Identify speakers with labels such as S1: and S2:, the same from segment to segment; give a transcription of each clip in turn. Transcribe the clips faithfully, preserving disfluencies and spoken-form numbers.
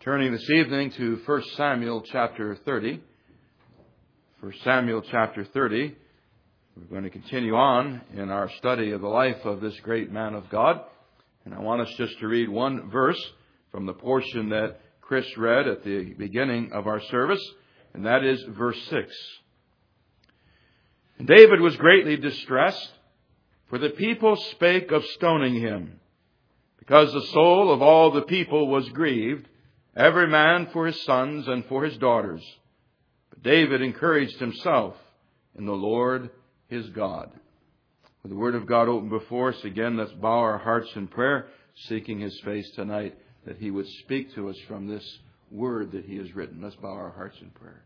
S1: Turning this evening to First Samuel chapter thirty. First Samuel chapter thirty. We're going to continue on in our study of the life of this great man of God. And I want us just to read one verse from the portion that Chris read at the beginning of our service. And that is verse six. And David was greatly distressed, for the people spake of stoning him, because the soul of all the people was grieved, every man for his sons and for his daughters. But David encouraged himself in the Lord his God. With the Word of God open before us, again, let's bow our hearts in prayer, seeking His face tonight, that He would speak to us from this Word that He has written. Let's bow our hearts in prayer.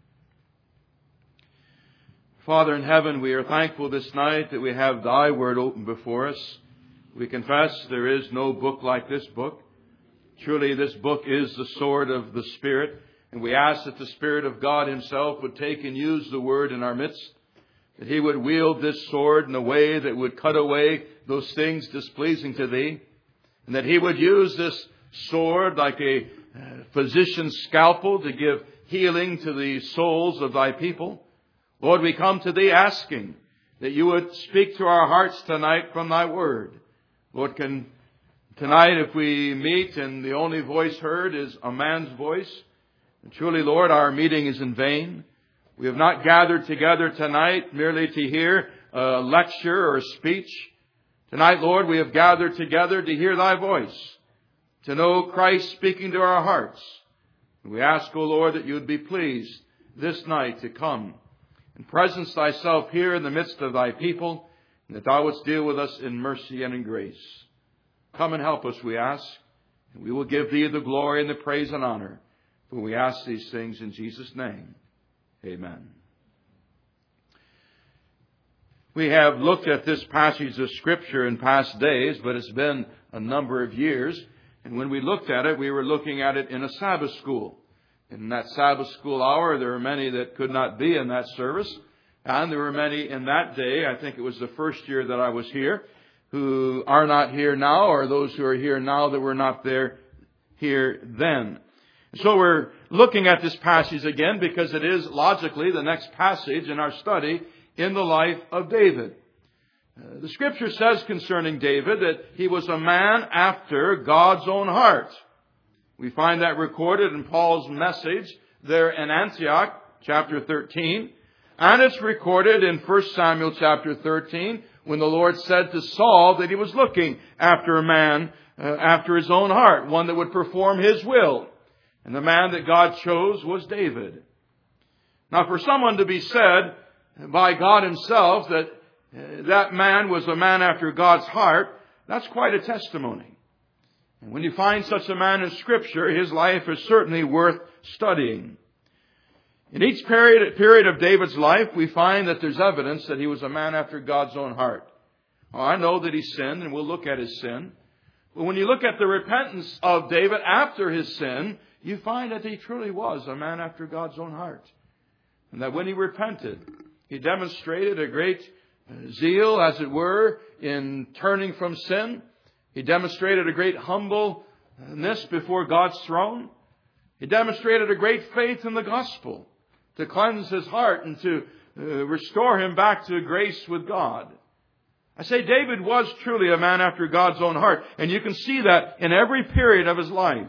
S1: Father in heaven, we are thankful this night that we have Thy Word open before us. We confess there is no book like this book. Truly, this book is the sword of the Spirit, and we ask that the Spirit of God Himself would take and use the Word in our midst, that He would wield this sword in a way that would cut away those things displeasing to Thee, and that He would use this sword like a physician's scalpel to give healing to the souls of Thy people. Lord, we come to Thee asking that You would speak to our hearts tonight from Thy Word. Lord, can tonight, if we meet and the only voice heard is a man's voice, and truly, Lord, our meeting is in vain. We have not gathered together tonight merely to hear a lecture or a speech. Tonight, Lord, we have gathered together to hear Thy voice, to know Christ speaking to our hearts. And we ask, O Lord, that You would be pleased this night to come and presence Thyself here in the midst of Thy people, and that Thou wouldst deal with us in mercy and in grace. Come and help us, we ask, and we will give Thee the glory and the praise and honor, for we ask these things in Jesus' name. Amen. We have looked at this passage of Scripture in past days, but it's been a number of years. And when we looked at it, we were looking at it in a Sabbath school. In that Sabbath school hour, there were many that could not be in that service. And there were many in that day, I think it was the first year that I was here, who are not here now, or those who are here now that were not there here then. So we're looking at this passage again because it is logically the next passage in our study in the life of David. Uh, the Scripture says concerning David that he was a man after God's own heart. We find that recorded in Paul's message there in Antioch, chapter thirteen. And it's recorded in First Samuel chapter thirteen, when the Lord said to Saul that He was looking after a man uh, after His own heart, one that would perform His will. And the man that God chose was David. Now, for someone to be said by God Himself that uh, that man was a man after God's heart, that's quite a testimony. And when you find such a man in Scripture, his life is certainly worth studying. In each period, period of David's life, we find that there's evidence that he was a man after God's own heart. Oh, I know that he sinned, and we'll look at his sin. But when you look at the repentance of David after his sin, you find that he truly was a man after God's own heart. And that when he repented, he demonstrated a great zeal, as it were, in turning from sin. He demonstrated a great humbleness before God's throne. He demonstrated a great faith in the gospel to cleanse his heart and to uh, restore him back to grace with God. I say David was truly a man after God's own heart. And you can see that in every period of his life.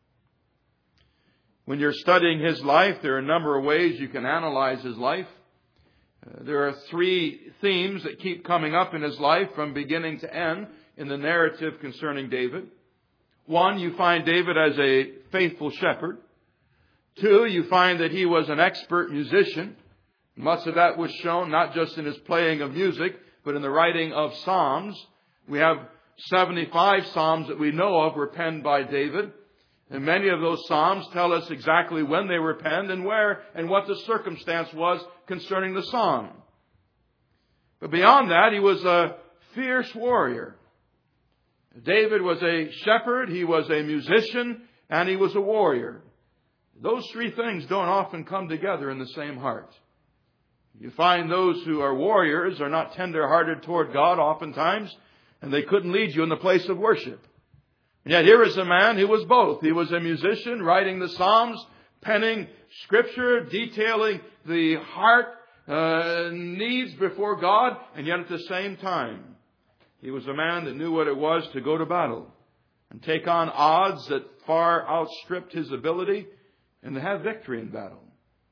S1: When you're studying his life, there are a number of ways you can analyze his life. Uh, there are three themes that keep coming up in his life from beginning to end in the narrative concerning David. One, you find David as a faithful shepherd. Two, you find that he was an expert musician. Much of that was shown not just in his playing of music, but in the writing of psalms. We have seventy-five psalms that we know of were penned by David. And many of those psalms tell us exactly when they were penned and where and what the circumstance was concerning the song. But beyond that, he was a fierce warrior. David was a shepherd, he was a musician, and he was a warrior. Those three things don't often come together in the same heart. You find those who are warriors are not tender-hearted toward God oftentimes, and they couldn't lead you in the place of worship. And yet here is a man who was both. He was a musician, writing the Psalms, penning Scripture, detailing the heart uh, needs before God, and yet at the same time, he was a man that knew what it was to go to battle and take on odds that far outstripped his ability and to have victory in battle.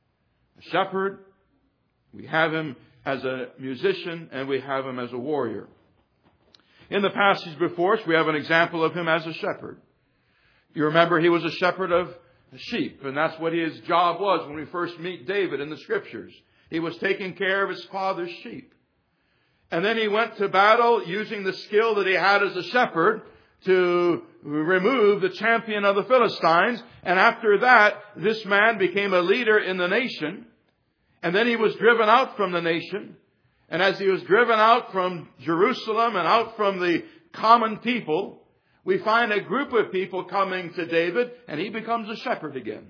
S1: A shepherd, we have him as a musician, and we have him as a warrior. In the passage before us, we have an example of him as a shepherd. You remember he was a shepherd of sheep, and that's what his job was when we first meet David in the Scriptures. He was taking care of his father's sheep. And then he went to battle using the skill that he had as a shepherd to remove the champion of the Philistines. And after that, this man became a leader in the nation. And then he was driven out from the nation. And as he was driven out from Jerusalem and out from the common people, we find a group of people coming to David, and he becomes a shepherd again.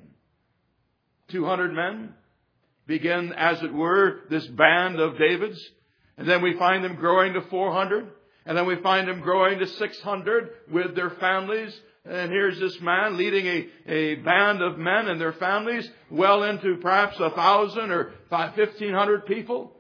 S1: two hundred men begin, as it were, this band of David's. And then we find them growing to four hundred. And then we find them growing to six hundred with their families. And here's this man leading a, a band of men and their families well into perhaps a thousand or fifteen hundred people.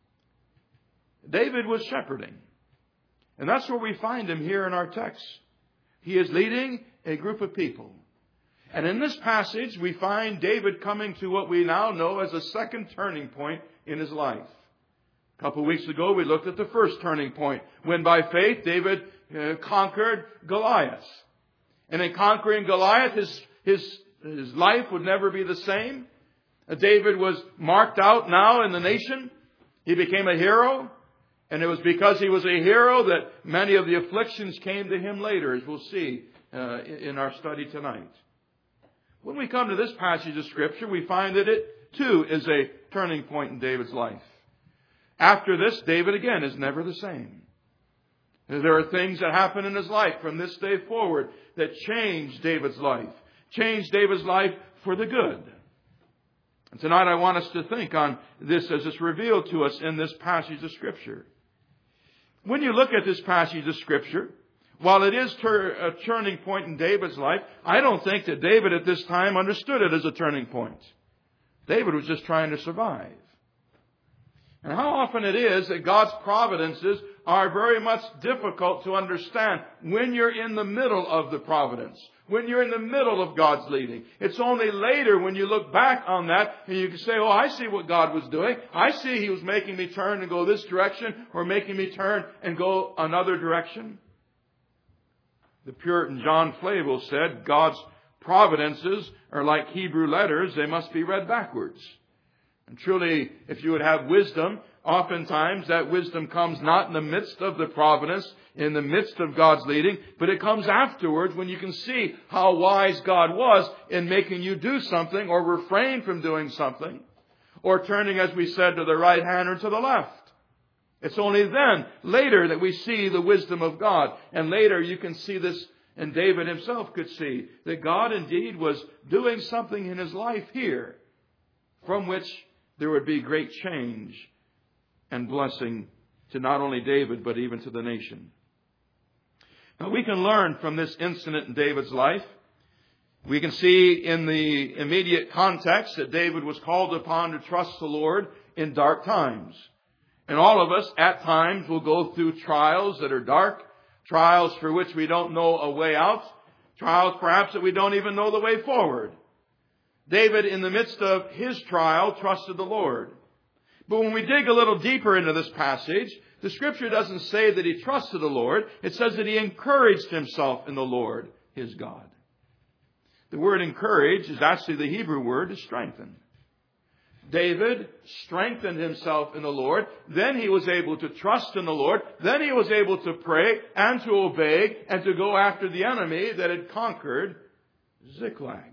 S1: David was shepherding. And that's where we find him here in our text. He is leading a group of people. And in this passage, we find David coming to what we now know as a second turning point in his life. A couple of weeks ago, we looked at the first turning point, when by faith David uh, conquered Goliath. And in conquering Goliath, his, his, his life would never be the same. Uh, David was marked out now in the nation. He became a hero. And it was because he was a hero that many of the afflictions came to him later, as we'll see uh, in our study tonight. When we come to this passage of Scripture, we find that it, too, is a turning point in David's life. After this, David, again, is never the same. There are things that happen in his life from this day forward that change David's life, change David's life for the good. And tonight I want us to think on this as it's revealed to us in this passage of Scripture. When you look at this passage of Scripture, while it is ter- a turning point in David's life, I don't think that David at this time understood it as a turning point. David was just trying to survive. And how often it is that God's providences are very much difficult to understand when you're in the middle of the providence, when you're in the middle of God's leading. It's only later when you look back on that and you can say, oh, I see what God was doing. I see He was making me turn and go this direction, or making me turn and go another direction. The Puritan John Flavel said, God's providences are like Hebrew letters. They must be read backwards. And truly, if you would have wisdom, oftentimes that wisdom comes not in the midst of the providence, in the midst of God's leading, but it comes afterwards when you can see how wise God was in making you do something or refrain from doing something, or turning, as we said, to the right hand or to the left. It's only then, later, that we see the wisdom of God. And later you can see this, and David himself could see, that God indeed was doing something in his life here from which there would be great change and blessing to not only David, but even to the nation. Now, we can learn from this incident in David's life. We can see in the immediate context that David was called upon to trust the Lord in dark times. And all of us, at times, will go through trials that are dark, trials for which we don't know a way out, trials perhaps that we don't even know the way forward. David, in the midst of his trial, trusted the Lord. But when we dig a little deeper into this passage, the Scripture doesn't say that he trusted the Lord. It says that he encouraged himself in the Lord, his God. The word encourage is actually the Hebrew word to strengthen. David strengthened himself in the Lord. Then he was able to trust in the Lord. Then he was able to pray and to obey and to go after the enemy that had conquered Ziklag.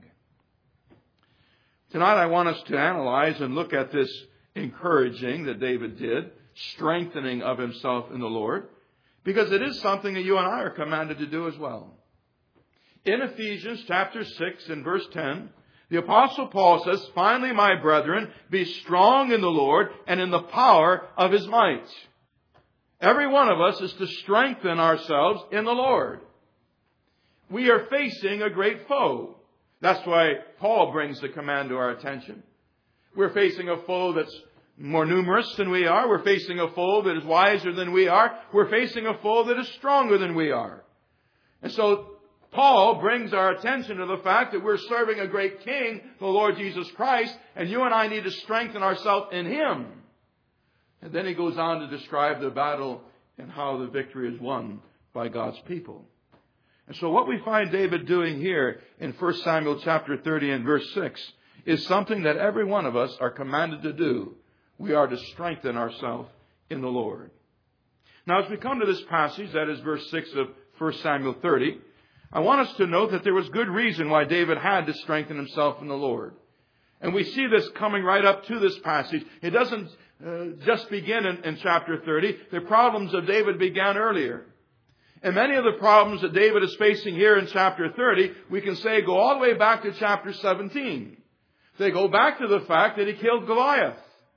S1: Tonight I want us to analyze and look at this encouraging that David did, strengthening of himself in the Lord, because it is something that you and I are commanded to do as well. In Ephesians chapter six and verse ten, the Apostle Paul says, finally, my brethren, be strong in the Lord and in the power of His might. Every one of us is to strengthen ourselves in the Lord. We are facing a great foe. That's why Paul brings the command to our attention. We're facing a foe that's more numerous than we are. We're facing a foe that is wiser than we are. We're facing a foe that is stronger than we are. And so Paul brings our attention to the fact that we're serving a great King, the Lord Jesus Christ, and you and I need to strengthen ourselves in Him. And then he goes on to describe the battle and how the victory is won by God's people. And so what we find David doing here in First Samuel chapter thirty and verse six is something that every one of us are commanded to do. We are to strengthen ourselves in the Lord. Now, as we come to this passage, that is verse six of First Samuel thirty, I want us to note that there was good reason why David had to strengthen himself in the Lord. And we see this coming right up to this passage. It doesn't uh, just begin in, in chapter thirty. The problems of David began earlier. And many of the problems that David is facing here in chapter thirty, we can say go all the way back to chapter seventeen. They go back to the fact that he killed Goliath.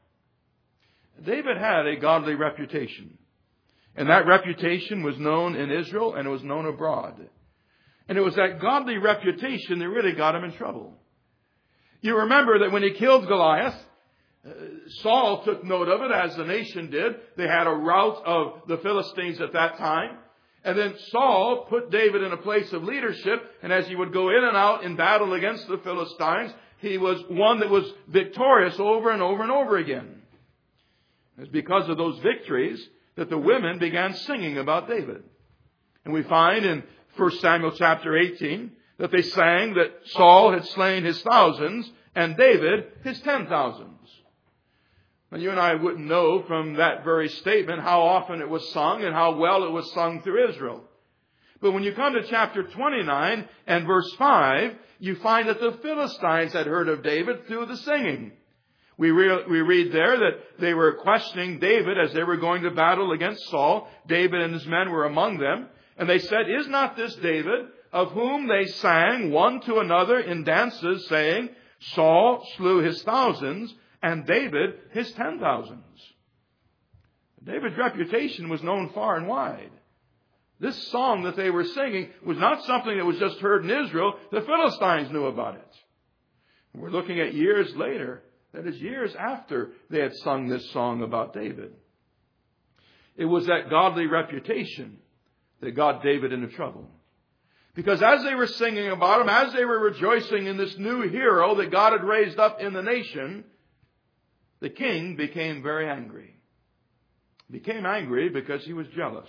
S1: David had a godly reputation. And that reputation was known in Israel and it was known abroad. And it was that godly reputation that really got him in trouble. You remember that when he killed Goliath, uh, Saul took note of it, as the nation did. They had a rout of the Philistines at that time. And then Saul put David in a place of leadership. And as he would go in and out in battle against the Philistines, he was one that was victorious over and over and over again. It's because of those victories that the women began singing about David. And we find in First Samuel chapter eighteen that they sang that Saul had slain his thousands and David his ten thousands. And you and I wouldn't know from that very statement how often it was sung and how well it was sung through Israel. But when you come to chapter twenty-nine and verse five, you find that the Philistines had heard of David through the singing. We, re- we read there that they were questioning David as they were going to battle against Saul. David and his men were among them. And they said, "Is not this David, of whom they sang one to another in dances, saying, Saul slew his thousands, and David his ten thousands?" David's reputation was known far and wide. This song that they were singing was not something that was just heard in Israel. The Philistines knew about it. We're looking at years later. That is, years after they had sung this song about David. It was that godly reputation that got David into trouble. Because as they were singing about him, as they were rejoicing in this new hero that God had raised up in the nation, the king became very angry. He became angry because he was jealous.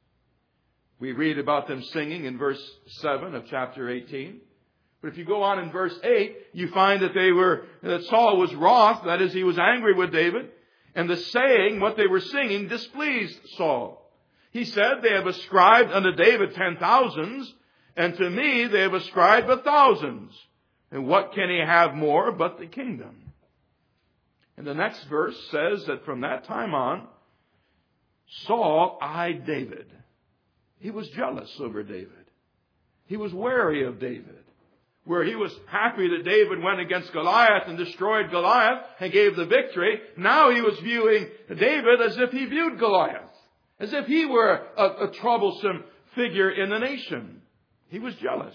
S1: We read about them singing in verse seven of chapter eighteen. But if you go on in verse eight, you find that they were, that Saul was wroth, that is, he was angry with David. And the saying, what they were singing, displeased Saul. He said, "They have ascribed unto David ten thousands, and to me they have ascribed but thousands. And what can he have more but the kingdom?" And the next verse says that from that time on, Saul eyed David. He was jealous over David. He was wary of David. Where he was happy that David went against Goliath and destroyed Goliath and gave the victory, now he was viewing David as if he viewed Goliath. As if he were a, a troublesome figure in the nation. He was jealous.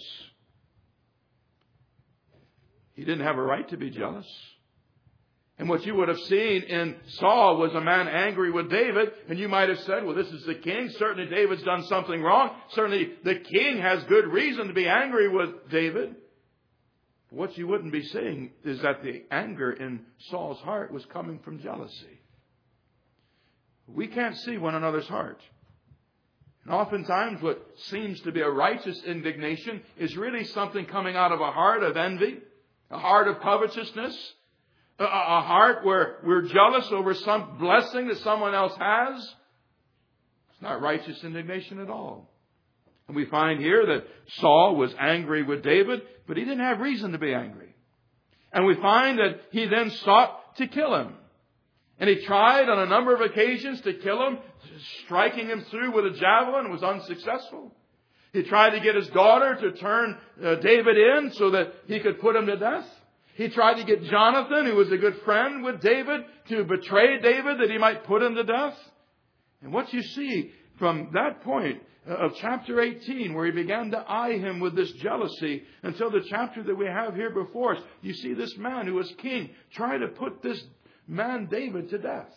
S1: He didn't have a right to be jealous. And what you would have seen in Saul was a man angry with David. And you might have said, well, this is the king. Certainly David's done something wrong. Certainly the king has good reason to be angry with David. But what you wouldn't be seeing is that the anger in Saul's heart was coming from jealousy. We can't see one another's heart. And oftentimes what seems to be a righteous indignation is really something coming out of a heart of envy, a heart of covetousness, a, a heart where we're jealous over some blessing that someone else has. It's not righteous indignation at all. And we find here that Saul was angry with David, but he didn't have reason to be angry. And we find that he then sought to kill him. And he tried on a number of occasions to kill him, striking him through with a javelin, was unsuccessful. He tried to get his daughter to turn uh, David in so that he could put him to death. He tried to get Jonathan, who was a good friend with David, to betray David that he might put him to death. And what you see from that point of chapter eighteen, where he began to eye him with this jealousy, until the chapter that we have here before us, you see this man who was king try to put this man David to death.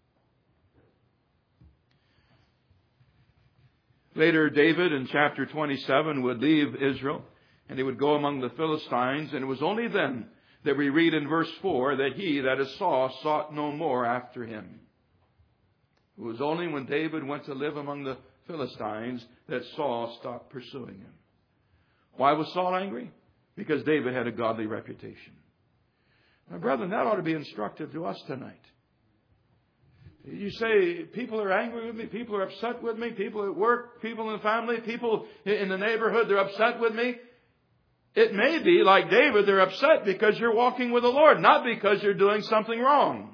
S1: Later, David in chapter twenty-seven would leave Israel and he would go among the Philistines. And it was only then that we read in verse four that he, that is Saul, sought no more after him. It was only when David went to live among the Philistines that Saul stopped pursuing him. Why was Saul angry? Because David had a godly reputation. Now, brethren, that ought to be instructive to us tonight. You say, people are angry with me, people are upset with me, people at work, people in the family, people in the neighborhood, they're upset with me. It may be, like David, they're upset because you're walking with the Lord, not because you're doing something wrong.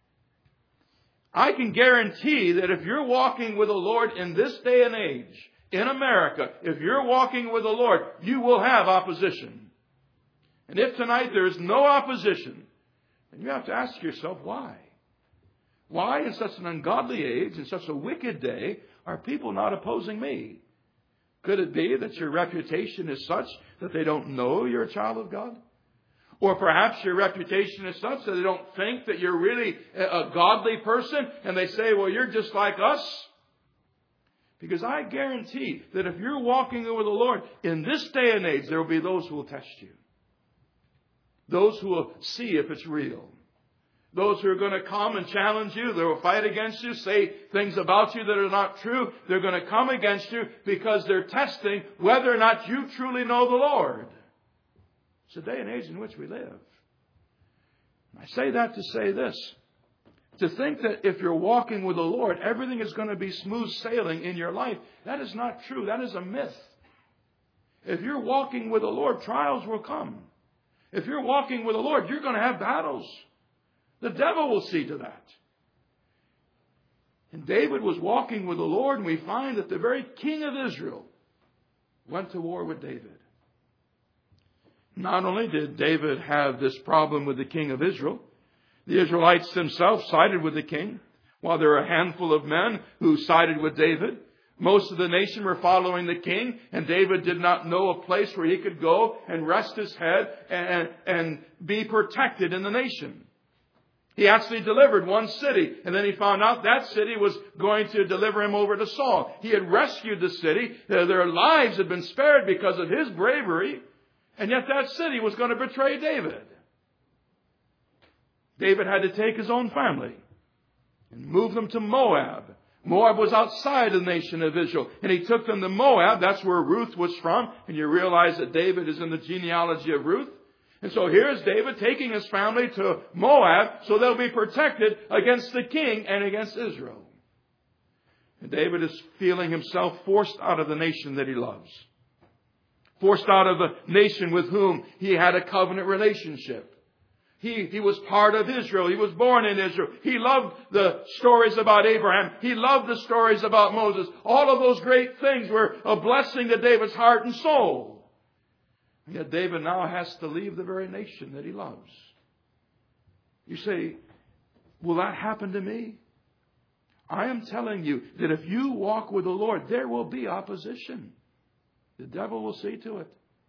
S1: I can guarantee that if you're walking with the Lord in this day and age, in America, if you're walking with the Lord, you will have opposition. And if tonight there is no opposition, then you have to ask yourself, why? Why in such an ungodly age, in such a wicked day, are people not opposing me? Could it be that your reputation is such that they don't know you're a child of God? Or perhaps your reputation is such that they don't think that you're really a godly person, and they say, well, you're just like us. Because I guarantee that if you're walking with the Lord, in this day and age, there will be those who will test you. Those who will see if it's real. Those who are going to come and challenge you, they will fight against you, say things about you that are not true. They're going to come against you because they're testing whether or not you truly know the Lord. It's a day and age in which we live. I say that to say this. To think that if you're walking with the Lord, everything is going to be smooth sailing in your life, that is not true. That is a myth. If you're walking with the Lord, trials will come. If you're walking with the Lord, you're going to have battles. The devil will see to that. And David was walking with the Lord, and we find that the very king of Israel went to war with David. Not only did David have this problem with the king of Israel, the Israelites themselves sided with the king. While there were a handful of men who sided with David, most of the nation were following the king, and David did not know a place where he could go and rest his head and, and be protected in the nation. He actually delivered one city, and then he found out that city was going to deliver him over to Saul. He had rescued the city. Their lives had been spared because of his bravery, and yet that city was going to betray David. David had to take his own family and move them to Moab. Moab was outside the nation of Israel, and he took them to Moab. That's where Ruth was from, and you realize that David is in the genealogy of Ruth. And so here's David taking his family to Moab so they'll be protected against the king and against Israel. And David is feeling himself forced out of the nation that he loves. Forced out of the nation with whom he had a covenant relationship. He, he was part of Israel. He was born in Israel. He loved the stories about Abraham. He loved the stories about Moses. All of those great things were a blessing to David's heart and soul. And yet David now has to leave the very nation that he loves. You say, will that happen to me? I am telling you that if you walk with the Lord, there will be opposition. The devil will see to it.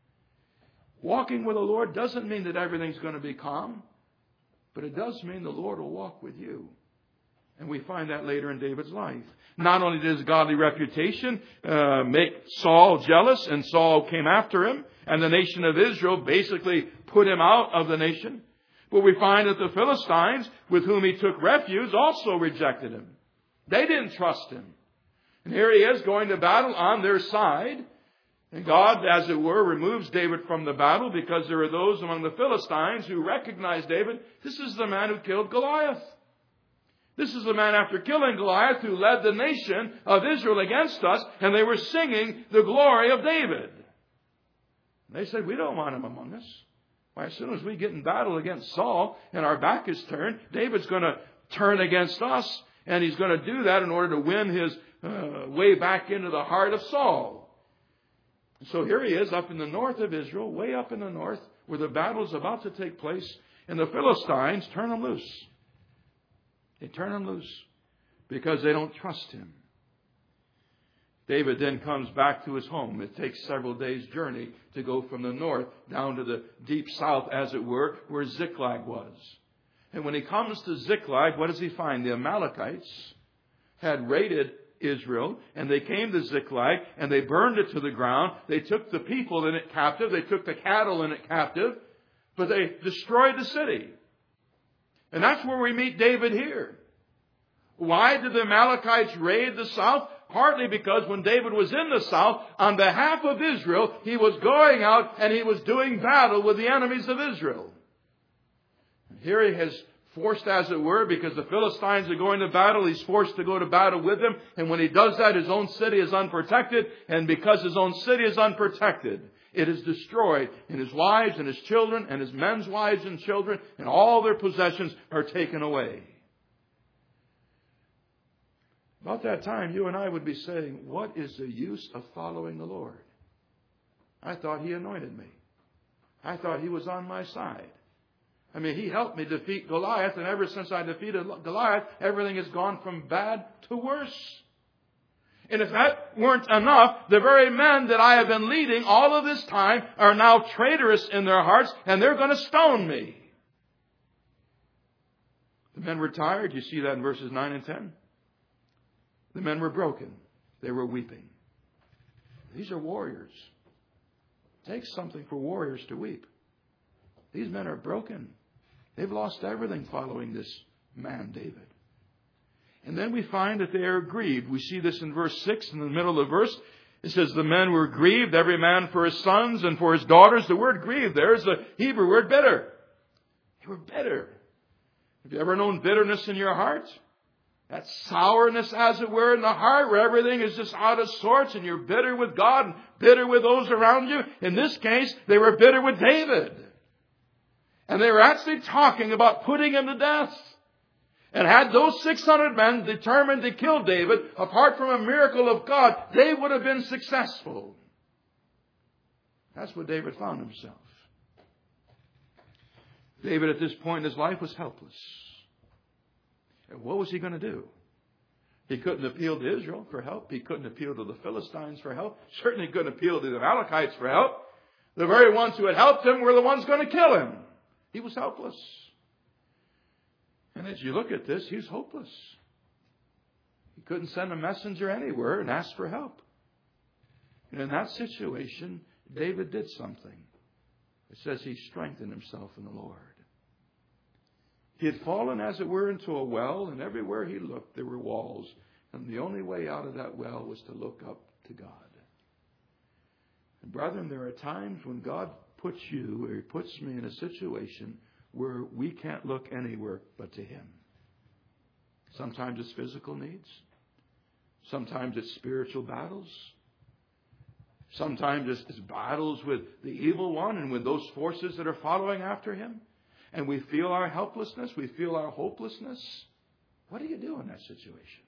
S1: Walking with the Lord doesn't mean that everything's going to be calm, but it does mean the Lord will walk with you. And we find that later in David's life. Not only did his godly reputation uh, make Saul jealous, and Saul came after him, and the nation of Israel basically put him out of the nation, but we find that the Philistines, with whom he took refuge, also rejected him. They didn't trust him. And here he is going to battle on their side. And God, as it were, removes David from the battle because there are those among the Philistines who recognize David. This is the man who killed Goliath. This is the man, after killing Goliath, who led the nation of Israel against us, and they were singing the glory of David. And they said, we don't want him among us. Why, as soon as we get in battle against Saul and our back is turned, David's going to turn against us, and he's going to do that in order to win his uh, way back into the heart of Saul. And so here he is up in the north of Israel, way up in the north, where the battle is about to take place, and the Philistines turn him loose. They turn him loose because they don't trust him. David then comes back to his home. It takes several days' journey to go from the north down to the deep south, as it were, where Ziklag was. And when he comes to Ziklag, what does he find? The Amalekites had raided Israel, and they came to Ziklag, and they burned it to the ground. They took the people in it captive. They took the cattle in it captive, but they destroyed the city. And that's where we meet David here. Why did the Amalekites raid the south? Partly because when David was in the south, on behalf of Israel, he was going out and he was doing battle with the enemies of Israel. And here he has forced, as it were, because the Philistines are going to battle, he's forced to go to battle with them. And when he does that, his own city is unprotected. And because his own city is unprotected, it is destroyed. And his wives and his children and his men's wives and children and all their possessions are taken away. About that time, you and I would be saying, what is the use of following the Lord? I thought He anointed me. I thought He was on my side. I mean, He helped me defeat Goliath, and ever since I defeated Goliath, everything has gone from bad to worse. And if that weren't enough, the very men that I have been leading all of this time are now traitorous in their hearts, and they're going to stone me. The men were tired. You see that in verses nine and ten. The men were broken. They were weeping. These are warriors. It takes something for warriors to weep. These men are broken. They've lost everything following this man, David. And then we find that they are grieved. We see this in verse six, in the middle of the verse. It says, the men were grieved, every man for his sons and for his daughters. The word grieved there is the Hebrew word bitter. They were bitter. Have you ever known bitterness in your heart? That sourness, as it were, in the heart where everything is just out of sorts and you're bitter with God and bitter with those around you. In this case, they were bitter with David. And they were actually talking about putting him to death. And had those six hundred men determined to kill David, apart from a miracle of God, they would have been successful. That's what David found himself. David at this point in his life was helpless. And what was he going to do? He couldn't appeal to Israel for help. He couldn't appeal to the Philistines for help. Certainly couldn't appeal to the Amalekites for help. The very ones who had helped him were the ones going to kill him. He was helpless. And as you look at this, he's hopeless. He couldn't send a messenger anywhere and ask for help. And in that situation, David did something. It says he strengthened himself in the Lord. He had fallen, as it were, into a well, and everywhere he looked, there were walls. And the only way out of that well was to look up to God. And brethren, there are times when God puts you, or He puts me in a situation where we can't look anywhere but to Him. Sometimes it's physical needs. Sometimes it's spiritual battles. Sometimes it's, it's battles with the evil one and with those forces that are following after him. And we feel our helplessness. We feel our hopelessness. What do you do in that situation?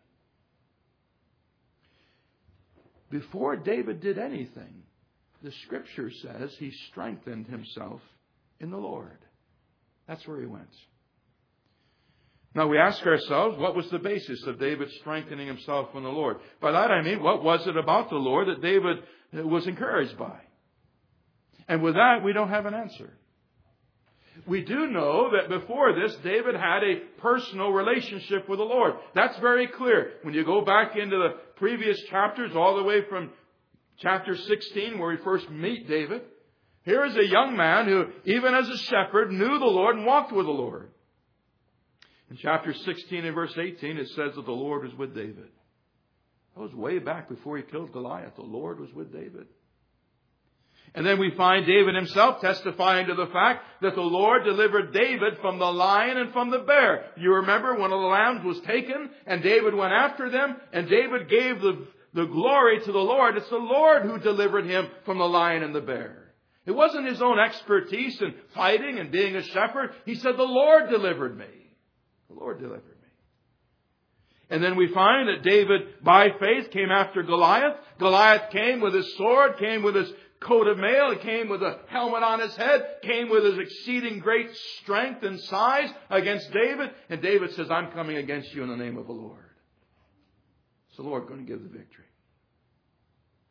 S1: Before David did anything, the Scripture says he strengthened himself in the Lord. That's where he went. Now we ask ourselves, what was the basis of David strengthening himself in the Lord? By that I mean, what was it about the Lord that David was encouraged by? And with that, we don't have an answer. We do know that before this, David had a personal relationship with the Lord. That's very clear. When you go back into the previous chapters, all the way from chapter sixteen, where we first meet David, here is a young man who, even as a shepherd, knew the Lord and walked with the Lord. In chapter sixteen and verse eighteen, it says that the Lord was with David. That was way back before he killed Goliath. The Lord was with David. And then we find David himself testifying to the fact that the Lord delivered David from the lion and from the bear. You remember one of the lambs was taken and David went after them, and David gave the, the glory to the Lord. It's the Lord who delivered him from the lion and the bear. It wasn't his own expertise in fighting and being a shepherd. He said, the Lord delivered me. The Lord delivered me. And then we find that David, by faith, came after Goliath. Goliath came with his sword, came with his coat of mail. He came with a helmet on his head, came with his exceeding great strength and size against David. And David says, I'm coming against you in the name of the Lord. Is the Lord going to give the victory?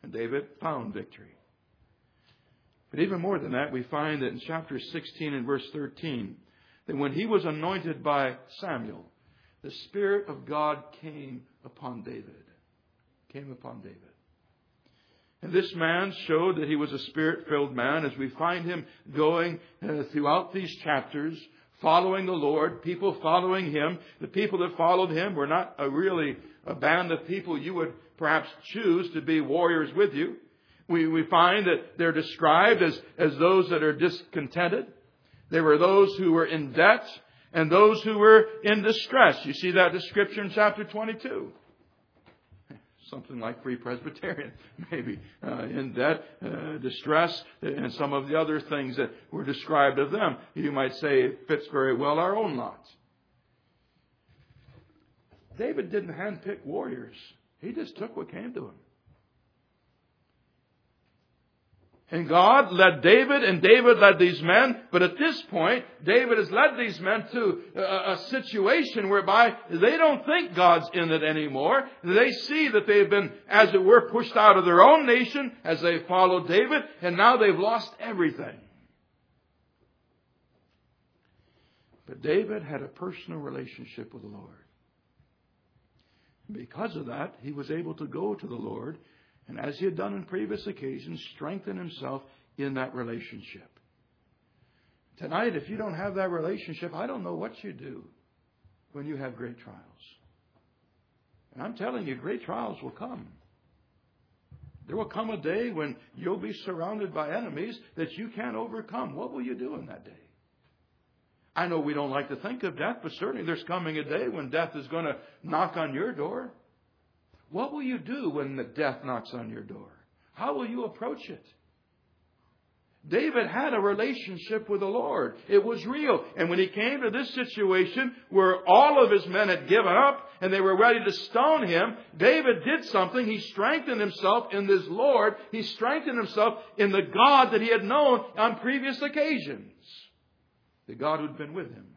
S1: And David found victory. But even more than that, we find that in chapter sixteen and verse thirteen, that when he was anointed by Samuel, the Spirit of God came upon David. Came upon David. And this man showed that he was a Spirit-filled man, as we find him going uh, throughout these chapters, following the Lord, people following him. The people that followed him were not a really a band of people you would perhaps choose to be warriors with you. We, we find that they're described as, as those that are discontented. There were those who were in debt and those who were in distress. You see that description in chapter twenty-two. Something like Free Presbyterian, maybe, uh, in debt, uh, distress, and some of the other things that were described of them. You might say it fits very well our own lot. David didn't handpick warriors. He just took what came to him. And God led David, and David led these men. But at this point, David has led these men to a, a situation whereby they don't think God's in it anymore. They see that they've been, as it were, pushed out of their own nation as they followed David, and now they've lost everything. But David had a personal relationship with the Lord. Because of that, he was able to go to the Lord, and as he had done in previous occasions, strengthen himself in that relationship. Tonight, if you don't have that relationship, I don't know what you do when you have great trials. And I'm telling you, great trials will come. There will come a day when you'll be surrounded by enemies that you can't overcome. What will you do in that day? I know we don't like to think of death, but certainly there's coming a day when death is going to knock on your door. What will you do when the death knocks on your door? How will you approach it? David had a relationship with the Lord. It was real. And when he came to this situation where all of his men had given up and they were ready to stone him, David did something. He strengthened himself in this Lord. He strengthened himself in the God that he had known on previous occasions. The God who had been with him.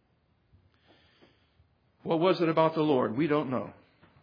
S1: What was it about the Lord? We don't know.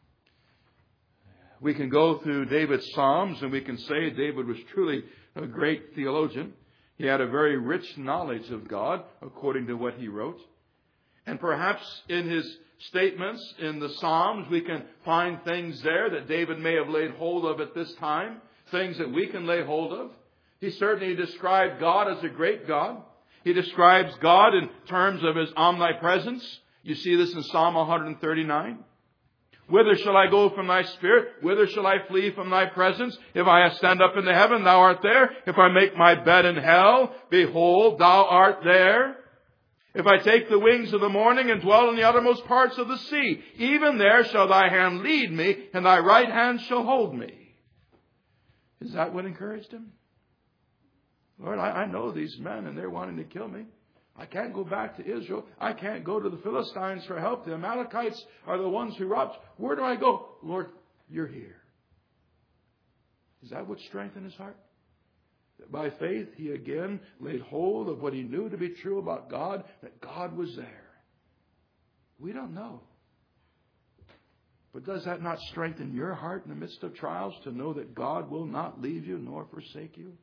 S1: We can go through David's Psalms and we can say David was truly a great theologian. He had a very rich knowledge of God according to what he wrote. And perhaps in his statements in the Psalms we can find things there that David may have laid hold of at this time. Things that we can lay hold of. He certainly described God as a great God. He describes God in terms of his omnipresence. You see this in Psalm one thirty-nine. Whither shall I go from thy spirit? Whither shall I flee from thy presence? If I ascend up into heaven, thou art there. If I make my bed in hell, behold, thou art there. If I take the wings of the morning and dwell in the uttermost parts of the sea, even there shall thy hand lead me, and thy right hand shall hold me. Is that what encouraged him? Lord, I, I know these men and they're wanting to kill me. I can't go back to Israel. I can't go to the Philistines for help. The Amalekites are the ones who robbed. Where do I go? Lord, you're here. Is that what strengthened his heart? That by faith he again laid hold of what he knew to be true about God, that God was there. We don't know. But does that not strengthen your heart in the midst of trials to know that God will not leave you nor forsake you?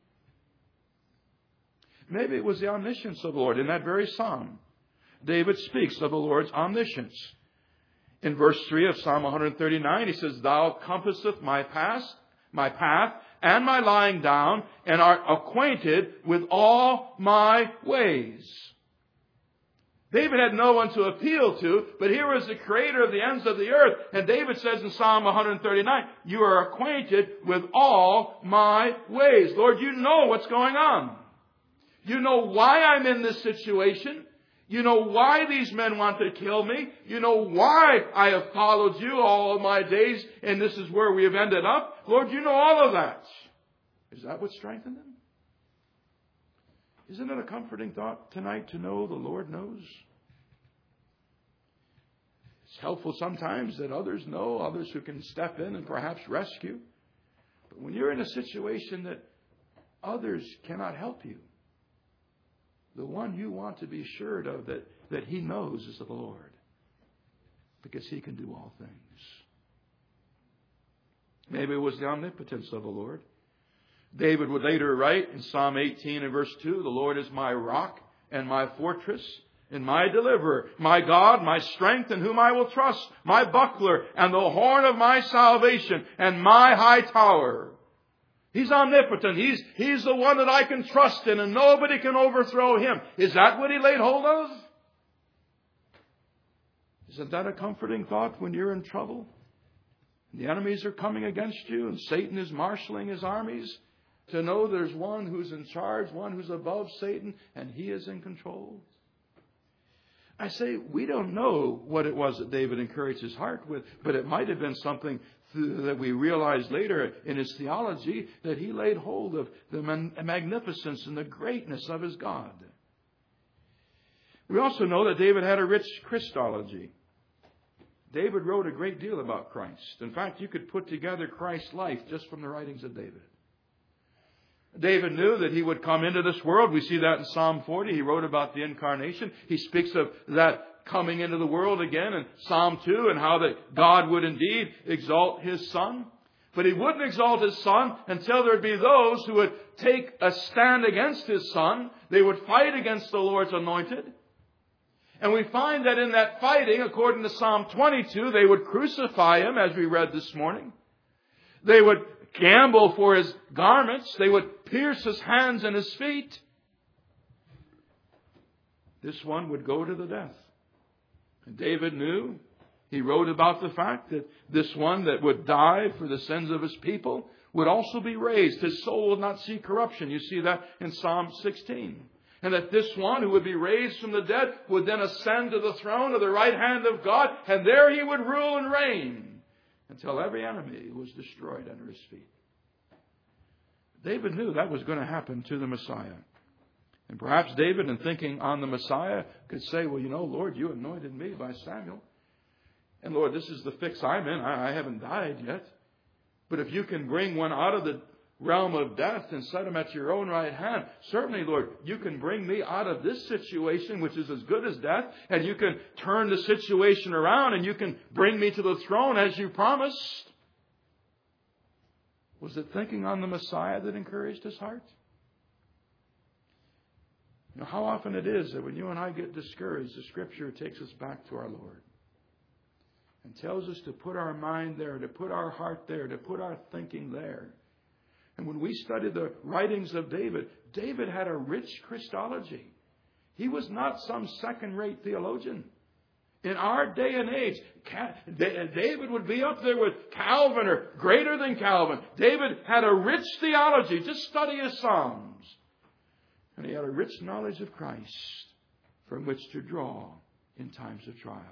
S1: Maybe it was the omniscience of the Lord. In that very psalm, David speaks of the Lord's omniscience. In verse three of Psalm one thirty-nine, he says, Thou compasseth my path, my path, and my lying down, and art acquainted with all my ways. David had no one to appeal to, but here was the creator of the ends of the earth. And David says in Psalm one thirty-nine, You are acquainted with all my ways. Lord, you know what's going on. You know why I'm in this situation. You know why these men want to kill me. You know why I have followed you all of my days, and this is where we have ended up. Lord, you know all of that. Is that what strengthened them? Isn't it a comforting thought tonight to know the Lord knows? It's helpful sometimes that others know, others who can step in and perhaps rescue. But when you're in a situation that others cannot help you, the one you want to be assured of that, that He knows is the Lord. Because He can do all things. Maybe it was the omnipotence of the Lord. David would later write in Psalm eighteen and verse two, the Lord is my rock and my fortress and my deliverer, my God, my strength in whom I will trust, my buckler and the horn of my salvation and my high tower. He's omnipotent. He's, he's the one that I can trust in, and nobody can overthrow him. Is that what he laid hold of? Isn't that a comforting thought when you're in trouble? The enemies are coming against you and Satan is marshaling his armies. To know there's one who's in charge, one who's above Satan, and he is in control. I say, we don't know what it was that David encouraged his heart with, but it might have been something that we realize later in his theology, that he laid hold of the magnificence and the greatness of his God. We also know that David had a rich Christology. David wrote a great deal about Christ. In fact, you could put together Christ's life just from the writings of David. David knew that he would come into this world. We see that in Psalm forty. He wrote about the incarnation. He speaks of that coming into the world again in Psalm two, and how that God would indeed exalt his Son. But he wouldn't exalt his Son until there would be those who would take a stand against his Son. They would fight against the Lord's anointed. And we find that in that fighting, according to Psalm twenty-two, they would crucify him, as we read this morning. They would gamble for his garments. They would pierce his hands and his feet. This one would go to the death. And David knew, he wrote about the fact that this one that would die for the sins of his people would also be raised. His soul will not see corruption. You see that in Psalm sixteen. And that this one who would be raised from the dead would then ascend to the throne of the right hand of God, and there he would rule and reign until every enemy was destroyed under his feet. David knew that was going to happen to the Messiah. And perhaps David, in thinking on the Messiah, could say, well, you know, Lord, you anointed me by Samuel. And Lord, this is the fix I'm in. I, I haven't died yet. But if you can bring one out of the realm of death and set him at your own right hand, certainly, Lord, you can bring me out of this situation, which is as good as death, and you can turn the situation around and you can bring me to the throne as you promised. Was it thinking on the Messiah that encouraged his heart? You know, how often it is that when you and I get discouraged, the Scripture takes us back to our Lord and tells us to put our mind there, to put our heart there, to put our thinking there. And when we study the writings of David, David had a rich Christology. He was not some second-rate theologian. In our day and age, David would be up there with Calvin or greater than Calvin. David had a rich theology. Just study his Psalms. And he had a rich knowledge of Christ from which to draw in times of trial.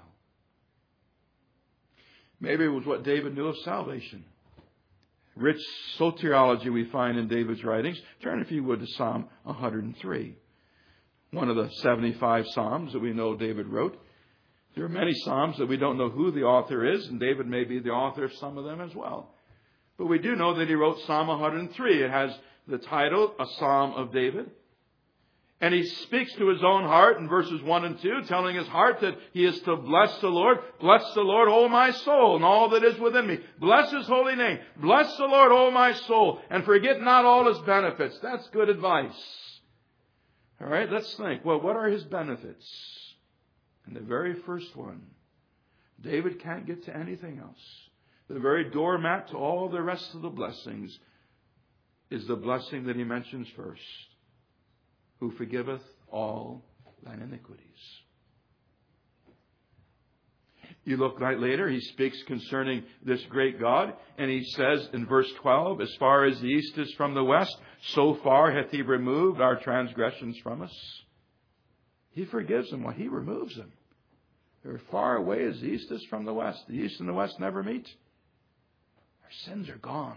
S1: Maybe it was what David knew of salvation. Rich soteriology we find in David's writings. Turn, if you would, to Psalm one hundred three. One of the seventy-five Psalms that we know David wrote. There are many Psalms that we don't know who the author is, and David may be the author of some of them as well. But we do know that he wrote Psalm one hundred three. It has the title, A Psalm of David. And he speaks to his own heart in verses one and two, telling his heart that he is to bless the Lord. Bless the Lord, O my soul, and all that is within me. Bless his holy name. Bless the Lord, O my soul, and forget not all his benefits. That's good advice. All right, let's think. Well, what are his benefits? And the very first one, David can't get to anything else. The very doormat to all the rest of the blessings is the blessing that he mentions first. Who forgiveth all thine iniquities. You look right later, he speaks concerning this great God, and he says in verse twelve, as far as the east is from the west, so far hath he removed our transgressions from us. He forgives them while he removes them. They're as far away as the east is from the west. The east and the west never meet. Our sins are gone.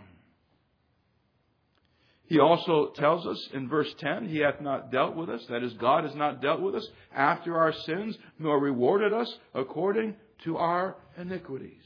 S1: He also tells us in verse ten, he hath not dealt with us, that is, God has not dealt with us after our sins, nor rewarded us according to our iniquities.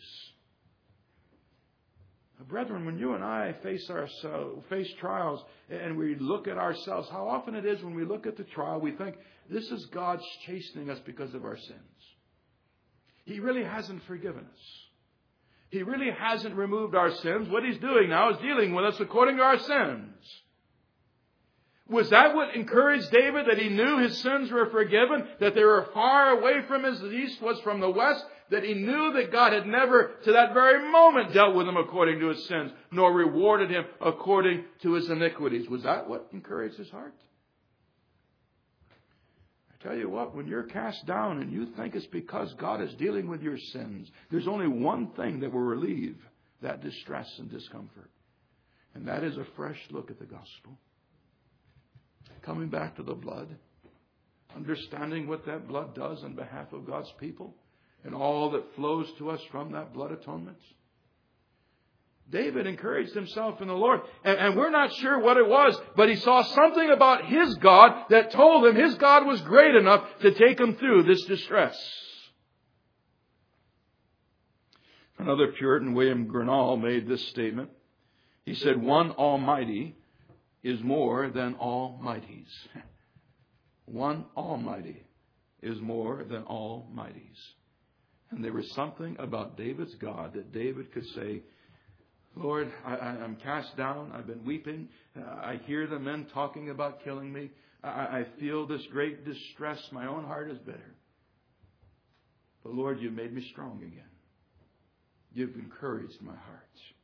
S1: Now, brethren, when you and I face ourselves, face trials, and we look at ourselves, how often it is when we look at the trial, we think, this is God chastening us because of our sins. He really hasn't forgiven us. He really hasn't removed our sins. What He's doing now is dealing with us according to our sins. Was that what encouraged David, that he knew his sins were forgiven, that they were far away from him as the east was from the west, that he knew that God had never to that very moment dealt with him according to his sins, nor rewarded him according to his iniquities? Was that what encouraged his heart? I tell you what, when you're cast down and you think it's because God is dealing with your sins, there's only one thing that will relieve that distress and discomfort. And that is a fresh look at the gospel. Coming back to the blood, understanding what that blood does on behalf of God's people and all that flows to us from that blood atonement. David encouraged himself in the Lord, and, and we're not sure what it was, but he saw something about his God that told him his God was great enough to take him through this distress. Another Puritan, William Grinnell, made this statement. He said, "One Almighty is more than almighties." One Almighty is more than almighties. And there was something about David's God that David could say, "Lord, I, I'm cast down. I've been weeping. Uh, I hear the men talking about killing me. I, I feel this great distress. My own heart is bitter. But Lord, you've made me strong again. You've encouraged my heart."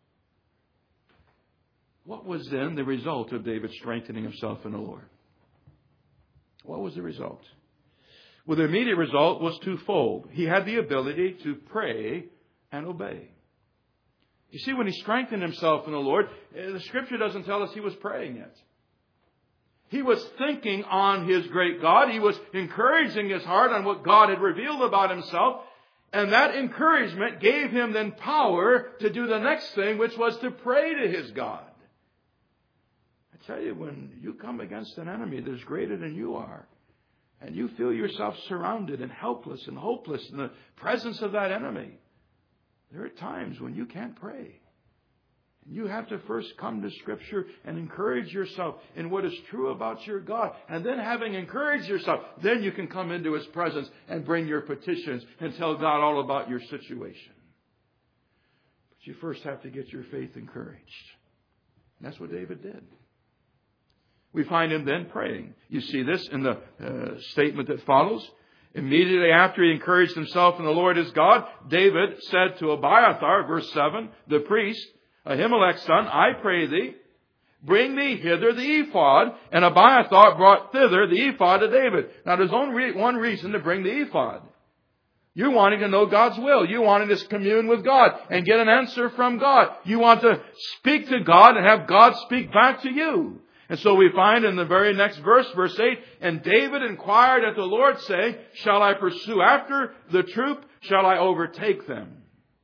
S1: What was then the result of David strengthening himself in the Lord? What was the result? Well, the immediate result was twofold. He had the ability to pray and obey. You see, when he strengthened himself in the Lord, the Scripture doesn't tell us he was praying yet. He was thinking on his great God. He was encouraging his heart on what God had revealed about himself. And that encouragement gave him then power to do the next thing, which was to pray to his God. I tell you, when you come against an enemy that's greater than you are, and you feel yourself surrounded and helpless and hopeless in the presence of that enemy, there are times when you can't pray. And you have to first come to Scripture and encourage yourself in what is true about your God. And then, having encouraged yourself, then you can come into His presence and bring your petitions and tell God all about your situation. But you first have to get your faith encouraged. And that's what David did. We find him then praying. You see this in the uh, statement that follows. Immediately after he encouraged himself in the Lord his God, David said to Abiathar, verse seven, the priest, Ahimelech's son, "I pray thee, bring me hither the ephod." And Abiathar brought thither the ephod to David. Now there's only one reason to bring the ephod. You're wanting to know God's will. You wanting to commune with God and get an answer from God. You want to speak to God and have God speak back to you. And so we find in the very next verse, verse eight, "And David inquired at the Lord, saying, Shall I pursue after the troop? Shall I overtake them?"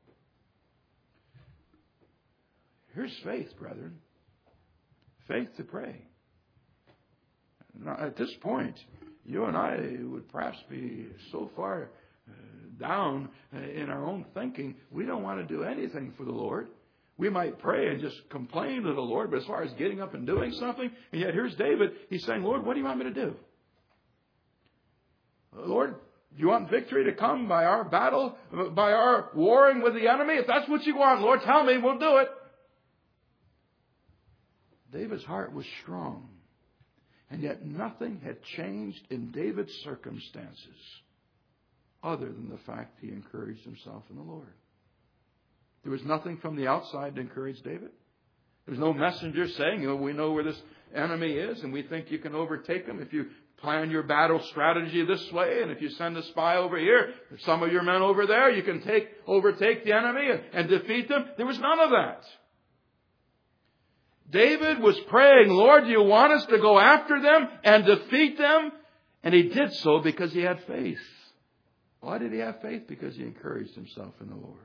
S1: Here's faith, brethren. Faith to pray. Now, at this point, you and I would perhaps be so far uh, down uh, in our own thinking, we don't want to do anything for the Lord. We might pray and just complain to the Lord, but as far as getting up and doing something, and yet here's David. He's saying, "Lord, what do you want me to do? Lord, do you want victory to come by our battle, by our warring with the enemy? If that's what you want, Lord, tell me, we'll do it." David's heart was strong, and yet nothing had changed in David's circumstances other than the fact he encouraged himself in the Lord. There was nothing from the outside to encourage David. There was no messenger saying, "Oh, we know where this enemy is, and we think you can overtake him if you plan your battle strategy this way, and if you send a spy over here, some of your men over there, you can take overtake the enemy and, and defeat them." There was none of that. David was praying, "Lord, do you want us to go after them and defeat them?" And he did so because he had faith. Why did he have faith? Because he encouraged himself in the Lord.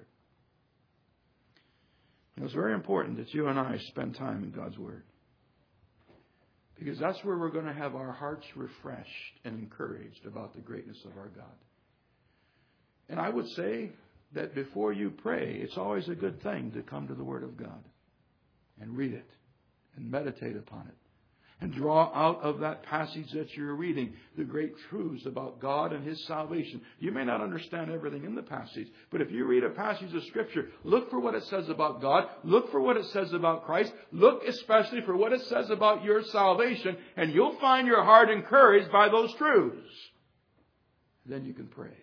S1: It was very important that you and I spend time in God's Word. Because that's where we're going to have our hearts refreshed and encouraged about the greatness of our God. And I would say that before you pray, it's always a good thing to come to the Word of God and read it and meditate upon it and draw out of that passage that you're reading the great truths about God and His salvation. You may not understand everything in the passage, but if you read a passage of Scripture, look for what it says about God, look for what it says about Christ, look especially for what it says about your salvation, and you'll find your heart encouraged by those truths. Then you can pray.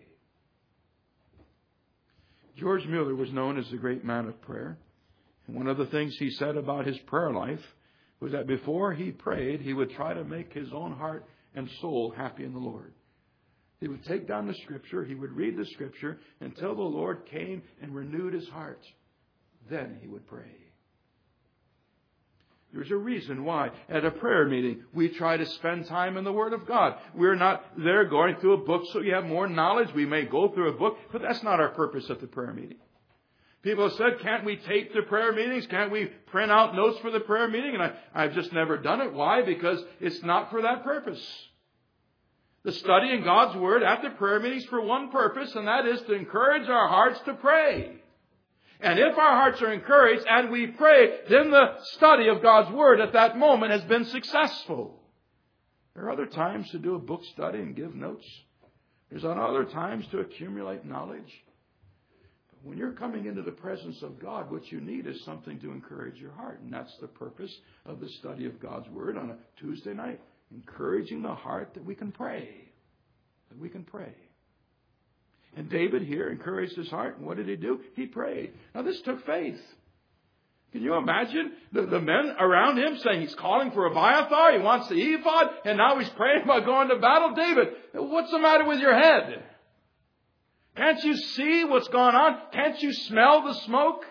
S1: George Mueller was known as the great man of prayer. And one of the things he said about his prayer life was that before he prayed, he would try to make his own heart and soul happy in the Lord. He would take down the Scripture, he would read the Scripture until the Lord came and renewed his heart. Then he would pray. There's a reason why at a prayer meeting we try to spend time in the Word of God. We're not there going through a book so you have more knowledge. We may go through a book, but that's not our purpose at the prayer meeting. People have said, can't we tape the prayer meetings? Can't we print out notes for the prayer meeting? And I, I've just never done it. Why? Because it's not for that purpose. The study in God's Word at the prayer meetings for one purpose, and that is to encourage our hearts to pray. And if our hearts are encouraged and we pray, then the study of God's Word at that moment has been successful. There are other times to do a book study and give notes. There's other times to accumulate knowledge. But when you're coming into the presence of God, what you need is something to encourage your heart. And that's the purpose of the study of God's Word on a Tuesday night. Encouraging the heart that we can pray. That we can pray. And David here encouraged his heart. And what did he do? He prayed. Now this took faith. Can you imagine the, the men around him saying he's calling for Abiathar, he wants the ephod, and now he's praying about going to battle? David, what's the matter with your head? Can't you see what's going on? Can't you smell the smoke?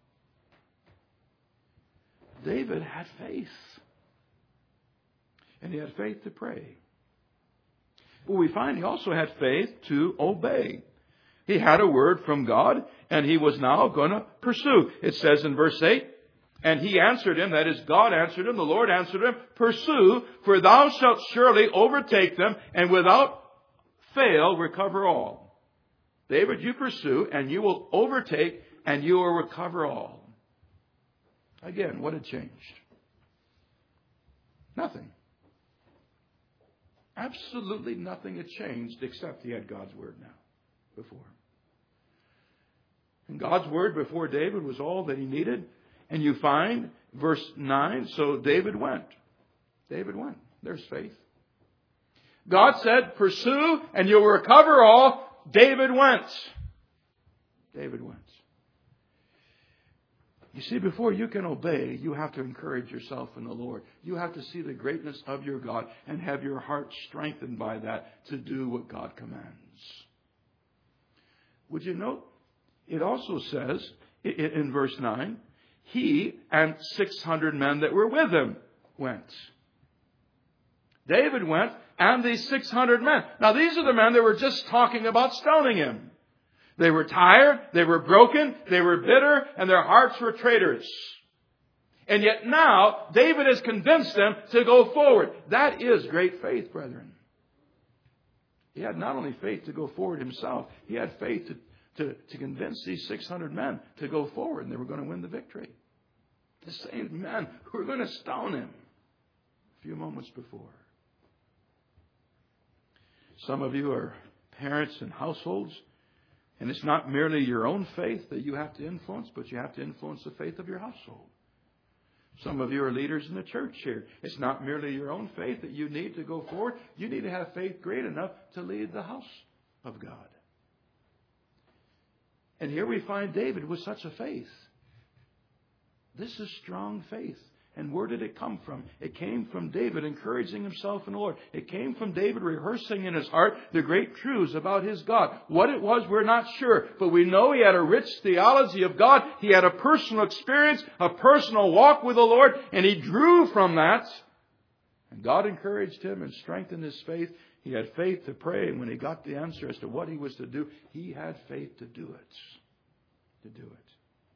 S1: David had faith. And he had faith to pray. But we find he also had faith to obey. He had a word from God, and he was now going to pursue. It says in verse eight, and he answered him, that is, God answered him, the Lord answered him, pursue, for thou shalt surely overtake them, and without fail recover all. David, you pursue, and you will overtake, and you will recover all. Again, what had changed? Nothing. Absolutely nothing had changed except he had God's Word now before. And God's Word before David was all that he needed. And you find verse nine, so David went. David went. There's faith. God said, pursue and you'll recover all. David went. David went. You see, before you can obey, you have to encourage yourself in the Lord. You have to see the greatness of your God and have your heart strengthened by that to do what God commands. Would you note, it also says in verse nine, he and six hundred men that were with him went. David went and these six hundred men. Now these are the men that were just talking about stoning him. They were tired, they were broken, they were bitter, and their hearts were traitors. And yet now, David has convinced them to go forward. That is great faith, brethren. He had not only faith to go forward himself, he had faith to, to, to convince these six hundred men to go forward, and they were going to win the victory. The same men who were going to stone him a few moments before. Some of you are parents and households. And it's not merely your own faith that you have to influence, but you have to influence the faith of your household. Some of you are leaders in the church here. It's not merely your own faith that you need to go forward. You need to have faith great enough to lead the house of God. And here we find David with such a faith. This is strong faith. And where did it come from? It came from David encouraging himself in the Lord. It came from David rehearsing in his heart the great truths about his God. What it was, we're not sure. But we know he had a rich theology of God. He had a personal experience, a personal walk with the Lord. And he drew from that. And God encouraged him and strengthened his faith. He had faith to pray. And when he got the answer as to what he was to do, he had faith to do it. To do it.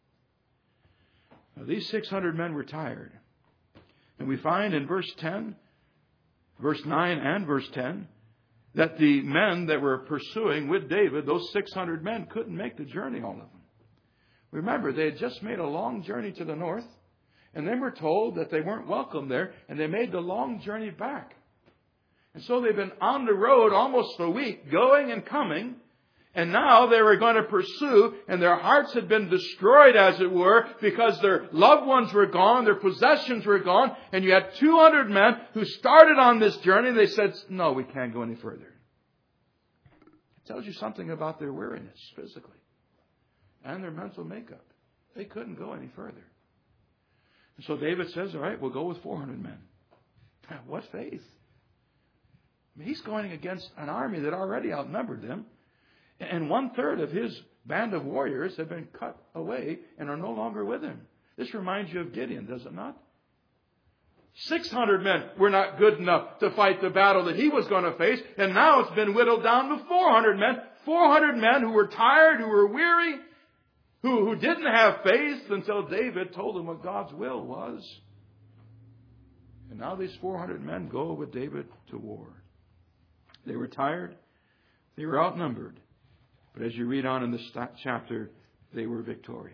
S1: Now, these six hundred men were tired. And we find in verse ten, verse nine and verse ten, that the men that were pursuing with David, those six hundred men, couldn't make the journey, all of them. Remember, they had just made a long journey to the north. And then we're told that they weren't welcome there, and they made the long journey back. And so they've been on the road almost a week, going and coming. And now they were going to pursue, and their hearts had been destroyed, as it were, because their loved ones were gone, their possessions were gone. And you had two hundred men who started on this journey, and they said, no, we can't go any further. It tells you something about their weariness physically and their mental makeup. They couldn't go any further. And so David says, all right, we'll go with four hundred men. What faith? I mean, he's going against an army that already outnumbered them. And one third of his band of warriors have been cut away and are no longer with him. This reminds you of Gideon, does it not? six hundred men were not good enough to fight the battle that he was going to face. And now it's been whittled down to four hundred men. four hundred men who were tired, who were weary, who, who didn't have faith until David told them what God's will was. And now these four hundred men go with David to war. They were tired. They were outnumbered. But as you read on in this chapter, they were victorious.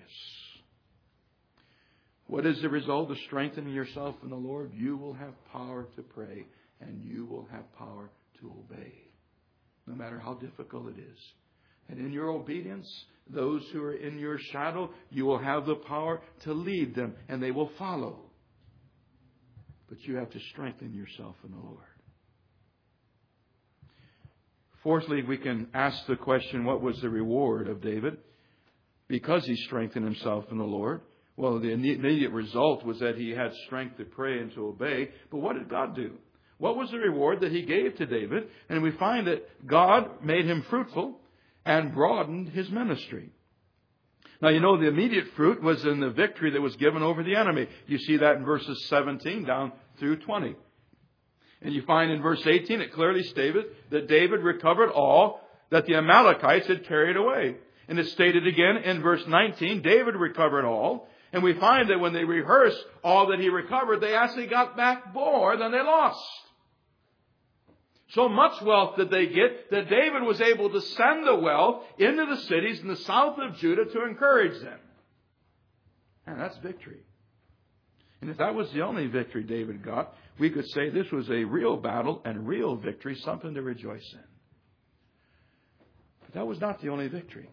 S1: What is the result of strengthening yourself in the Lord? You will have power to pray, and you will have power to obey, no matter how difficult it is. And in your obedience, those who are in your shadow, you will have the power to lead them, and they will follow. But you have to strengthen yourself in the Lord. Fourthly, we can ask the question, what was the reward of David? Because he strengthened himself in the Lord. Well, the immediate result was that he had strength to pray and to obey. But what did God do? What was the reward that he gave to David? And we find that God made him fruitful and broadened his ministry. Now, you know, the immediate fruit was in the victory that was given over the enemy. You see that in verses seventeen down through twenty. And you find in verse eighteen, it clearly stated that David recovered all that the Amalekites had carried away. And it's stated again in verse nineteen, David recovered all. And we find that when they rehearsed all that he recovered, they actually got back more than they lost. So much wealth did they get that David was able to send the wealth into the cities in the south of Judah to encourage them. And that's victory. And if that was the only victory David got, we could say this was a real battle and real victory, something to rejoice in. But that was not the only victory.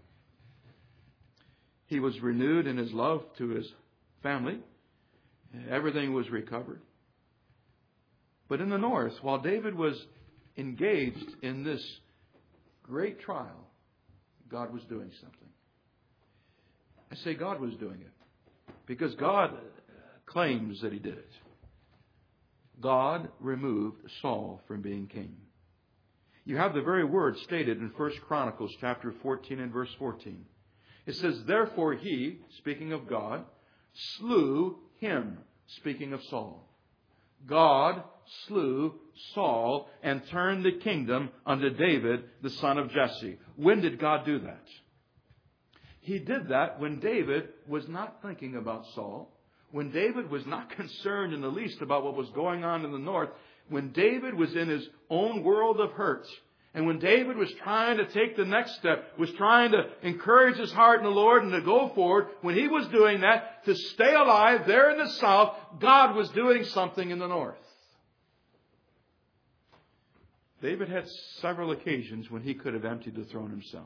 S1: He was renewed in his love to his family. Everything was recovered. But in the north, while David was engaged in this great trial, God was doing something. I say God was doing it because God claims that he did it. God removed Saul from being king. You have the very word stated in First Chronicles chapter fourteen and verse fourteen. It says, therefore he, speaking of God, slew him, speaking of Saul. God slew Saul and turned the kingdom unto David, the son of Jesse. When did God do that? He did that when David was not thinking about Saul. When David was not concerned in the least about what was going on in the north. When David was in his own world of hurt. And when David was trying to take the next step, was trying to encourage his heart in the Lord and to go forward, when he was doing that, to stay alive there in the south, God was doing something in the north. David had several occasions when he could have emptied the throne himself.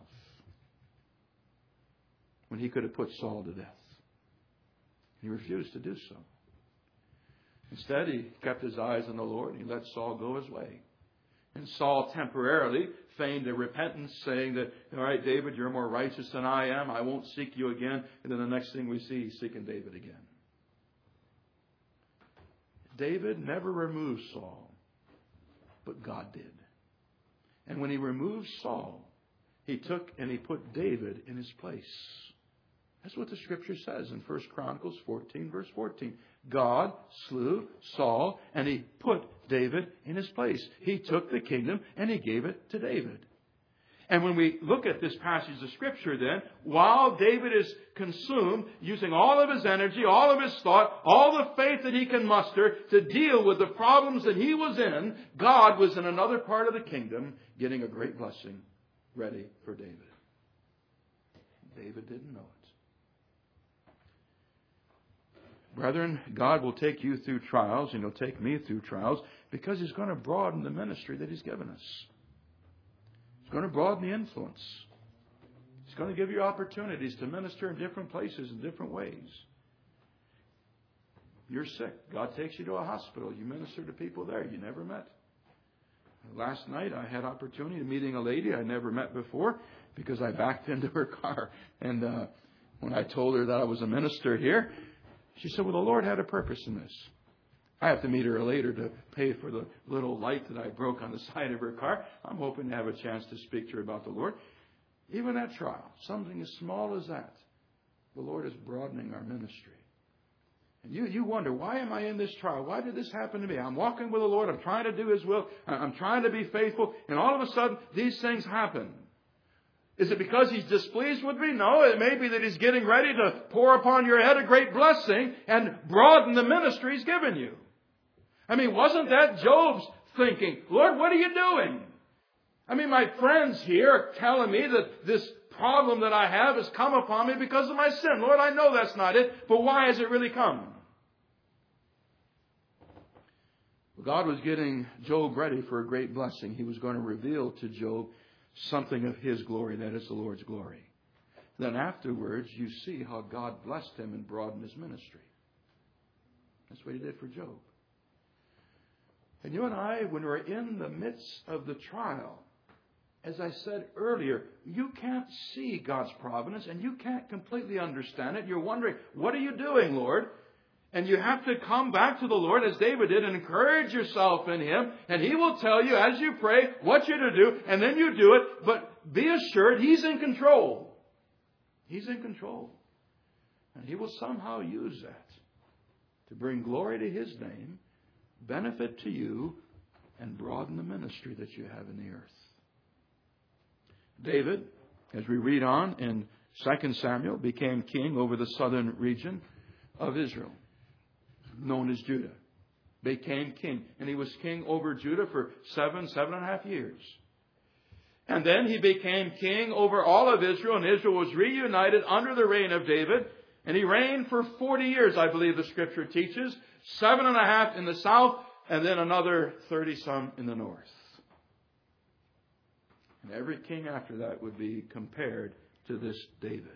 S1: When he could have put Saul to death. He refused to do so. Instead, he kept his eyes on the Lord and he let Saul go his way. And Saul temporarily feigned a repentance, saying that, all right, David, you're more righteous than I am. I won't seek you again. And then the next thing we see, he's seeking David again. David never removed Saul, but God did. And when he removed Saul, he took and he put David in his place. That's what the Scripture says in First Chronicles fourteen, verse fourteen. God slew Saul and he put David in his place. He took the kingdom and he gave it to David. And when we look at this passage of Scripture then, while David is consumed, using all of his energy, all of his thought, all the faith that he can muster to deal with the problems that he was in, God was in another part of the kingdom getting a great blessing ready for David. David didn't know it. Brethren, God will take you through trials, and He'll take me through trials, because He's going to broaden the ministry that He's given us. He's going to broaden the influence. He's going to give you opportunities to minister in different places in different ways. You're sick. God takes you to a hospital. You minister to people there you never met. Last night I had opportunity of meeting a lady I never met before, because I backed into her car. And uh, when I told her that I was a minister here, she said, well, the Lord had a purpose in this. I have to meet her later to pay for the little light that I broke on the side of her car. I'm hoping to have a chance to speak to her about the Lord. Even that trial, something as small as that, the Lord is broadening our ministry. And you, you wonder, why am I in this trial? Why did this happen to me? I'm walking with the Lord. I'm trying to do His will. I'm trying to be faithful. And all of a sudden, these things happen. Is it because He's displeased with me? No, it may be that He's getting ready to pour upon your head a great blessing and broaden the ministry He's given you. I mean, wasn't that Job's thinking? Lord, what are you doing? I mean, my friends here are telling me that this problem that I have has come upon me because of my sin. Lord, I know that's not it, but why has it really come? God was getting Job ready for a great blessing. He was going to reveal to Job something of His glory, that is the Lord's glory. Then afterwards, you see how God blessed him and broadened his ministry. That's what He did for Job. And you and I, when we're in the midst of the trial, as I said earlier, you can't see God's providence and you can't completely understand it. You're wondering, what are you doing, Lord? And you have to come back to the Lord, as David did, and encourage yourself in Him. And He will tell you as you pray what you're to do, and then you do it. But be assured He's in control. He's in control. And He will somehow use that to bring glory to His name, benefit to you, and broaden the ministry that you have in the earth. David, as we read on in Second Samuel, became king over the southern region of Israel, known as Judah. Became king. And he was king over Judah for seven, seven and a half years. And then he became king over all of Israel, and Israel was reunited under the reign of David. And he reigned for forty years, I believe the Scripture teaches. Seven and a half in the south, and then another thirty-some in the north. And every king after that would be compared to this David.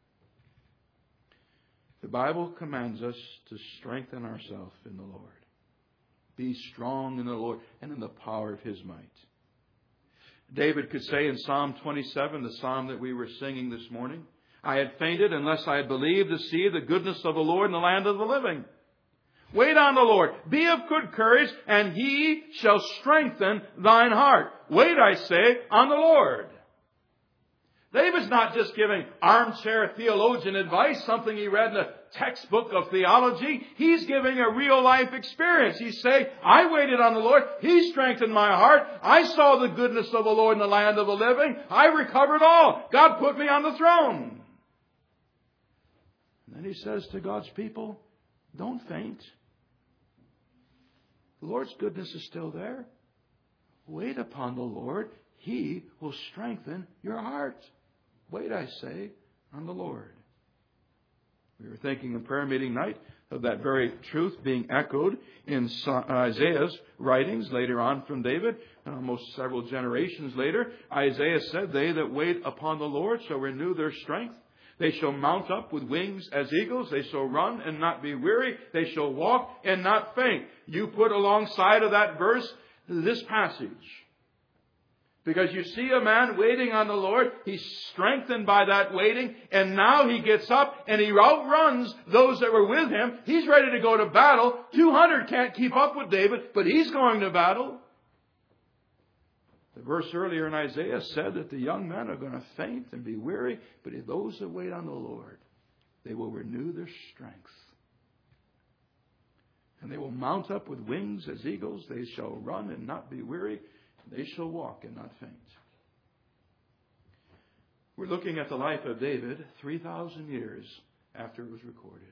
S1: The Bible commands us to strengthen ourselves in the Lord. Be strong in the Lord and in the power of His might. David could say in Psalm twenty-seven, the psalm that we were singing this morning, I had fainted unless I had believed to see the goodness of the Lord in the land of the living. Wait on the Lord. Be of good courage, and He shall strengthen thine heart. Wait, I say, on the Lord. David's not just giving armchair theologian advice, something he read in a textbook of theology. He's giving a real life experience. He's saying, I waited on the Lord. He strengthened my heart. I saw the goodness of the Lord in the land of the living. I recovered all. God put me on the throne. And then he says to God's people, don't faint. The Lord's goodness is still there. Wait upon the Lord. He will strengthen your heart. Wait, I say, on the Lord. We were thinking in prayer meeting night of that very truth being echoed in Isaiah's writings later on from David. Almost several generations later, Isaiah said, they that wait upon the Lord shall renew their strength. They shall mount up with wings as eagles. They shall run and not be weary. They shall walk and not faint. You put alongside of that verse this passage. Because you see a man waiting on the Lord. He's strengthened by that waiting. And now he gets up and he outruns those that were with him. He's ready to go to battle. two hundred can't keep up with David, but he's going to battle. The verse earlier in Isaiah said that the young men are going to faint and be weary. But those that wait on the Lord, they will renew their strength. And they will mount up with wings as eagles. They shall run and not be weary. They shall walk and not faint. We're looking at the life of David three thousand years after it was recorded.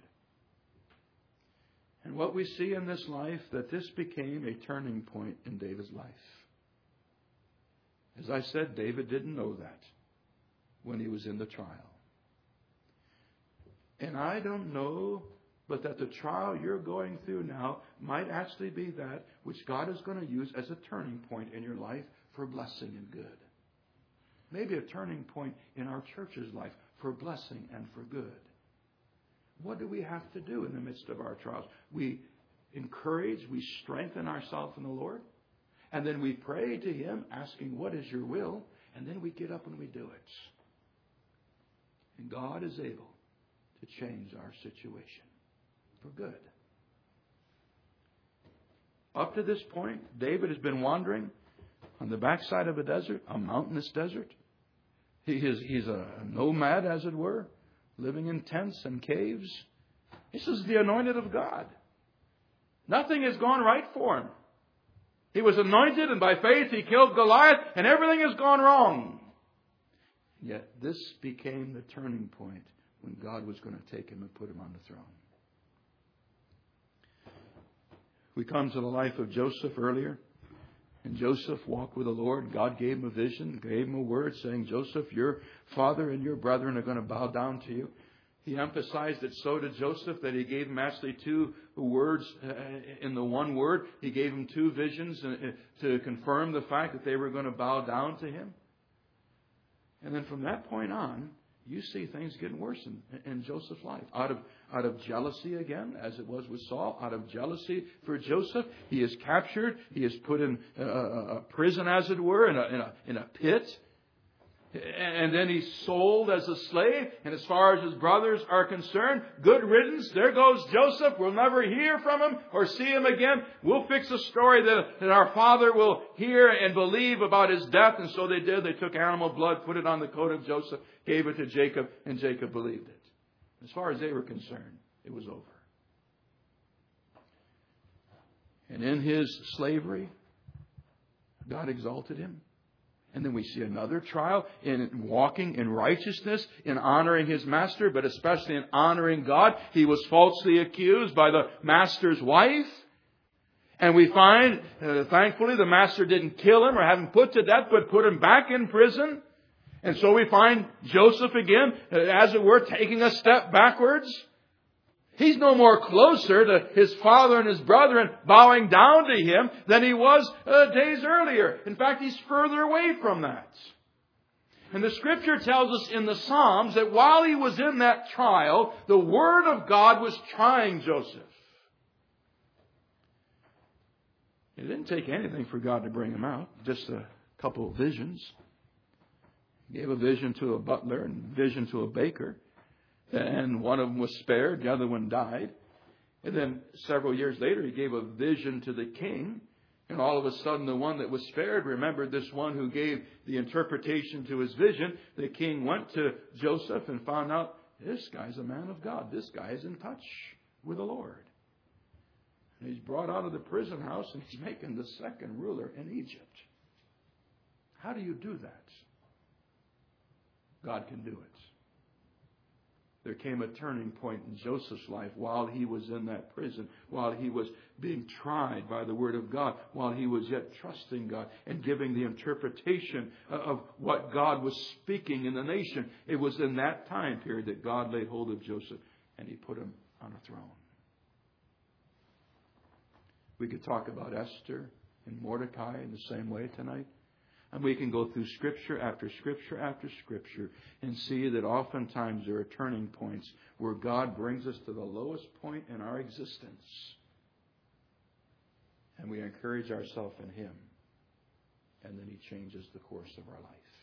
S1: And what we see in this life, that this became a turning point in David's life. As I said, David didn't know that when he was in the trial. And I don't know, but that the trial you're going through now might actually be that which God is going to use as a turning point in your life for blessing and good. Maybe a turning point in our church's life for blessing and for good. What do we have to do in the midst of our trials? We encourage, we strengthen ourselves in the Lord, and then we pray to Him asking, what is your will? And then we get up and we do it. And God is able to change our situation for good. Up to this point, David has been wandering on the backside of a desert, a mountainous desert. He is, he's a nomad, as it were, living in tents and caves. This is the anointed of God. Nothing has gone right for him. He was anointed, and by faith he killed Goliath, and everything has gone wrong. Yet this became the turning point when God was going to take him and put him on the throne. We come to the life of Joseph earlier. And Joseph walked with the Lord. God gave him a vision, gave him a word saying, Joseph, your father and your brethren are going to bow down to you. He emphasized it so to Joseph that he gave him actually two words in the one word. He gave him two visions to confirm the fact that they were going to bow down to him. And then from that point on, you see things getting worse in, in Joseph's life. Out of, out of jealousy again, as it was with Saul, out of jealousy for Joseph, he is captured. He is put in a, a prison, as it were, in a, in a, in a pit. And then he's sold as a slave. And as far as his brothers are concerned, good riddance. There goes Joseph. We'll never hear from him or see him again. We'll fix a story that, that our father will hear and believe about his death. And so they did. They took animal blood, put it on the coat of Joseph, gave it to Jacob, and Jacob believed it. As far as they were concerned, it was over. And in his slavery, God exalted him. And then we see another trial in walking in righteousness, in honoring his master, but especially in honoring God. He was falsely accused by the master's wife. And we find, uh, thankfully, the master didn't kill him or have him put to death, but put him back in prison. And so we find Joseph again, uh, as it were, taking a step backwards. He's no more closer to his father and his brethren bowing down to him than he was uh, days earlier. In fact, he's further away from that. And the Scripture tells us in the Psalms that while he was in that trial, the Word of God was trying Joseph. It didn't take anything for God to bring him out, just a couple of visions. He gave a vision to a butler and a vision to a baker. And one of them was spared, the other one died. And then several years later, he gave a vision to the king. And all of a sudden, the one that was spared remembered this one who gave the interpretation to his vision. The king went to Joseph and found out, this guy's a man of God. This guy is in touch with the Lord. And he's brought out of the prison house and he's making the second ruler in Egypt. How do you do that? God can do it. There came a turning point in Joseph's life while he was in that prison, while he was being tried by the Word of God, while he was yet trusting God and giving the interpretation of what God was speaking in the nation. It was in that time period that God laid hold of Joseph and he put him on a throne. We could talk about Esther and Mordecai in the same way tonight. And we can go through Scripture after Scripture after Scripture and see that oftentimes there are turning points where God brings us to the lowest point in our existence. And we encourage ourselves in Him. And then He changes the course of our life.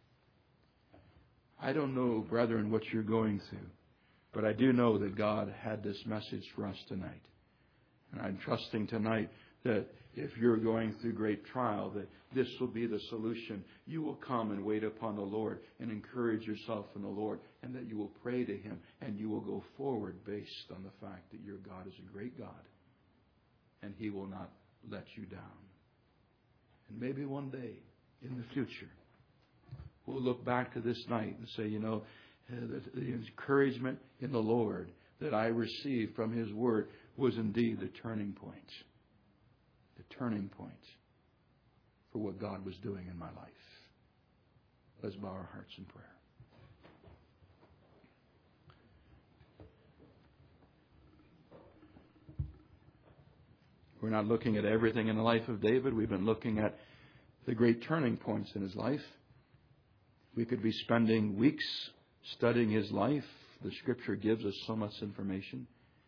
S1: I don't know, brethren, what you're going through. But I do know that God had this message for us tonight. And I'm trusting tonight that if you're going through great trial, that this will be the solution. You will come and wait upon the Lord and encourage yourself in the Lord, and that you will pray to Him, and you will go forward based on the fact that your God is a great God, and He will not let you down. And maybe one day in the future, we'll look back to this night and say, you know, the, the encouragement in the Lord that I received from His Word was indeed the turning point. The turning point for what God was doing in my life. Let's bow our hearts in prayer. We're not looking at everything in the life of David. We've been looking at the great turning points in his life. We could be spending weeks studying his life. The Scripture gives us so much information.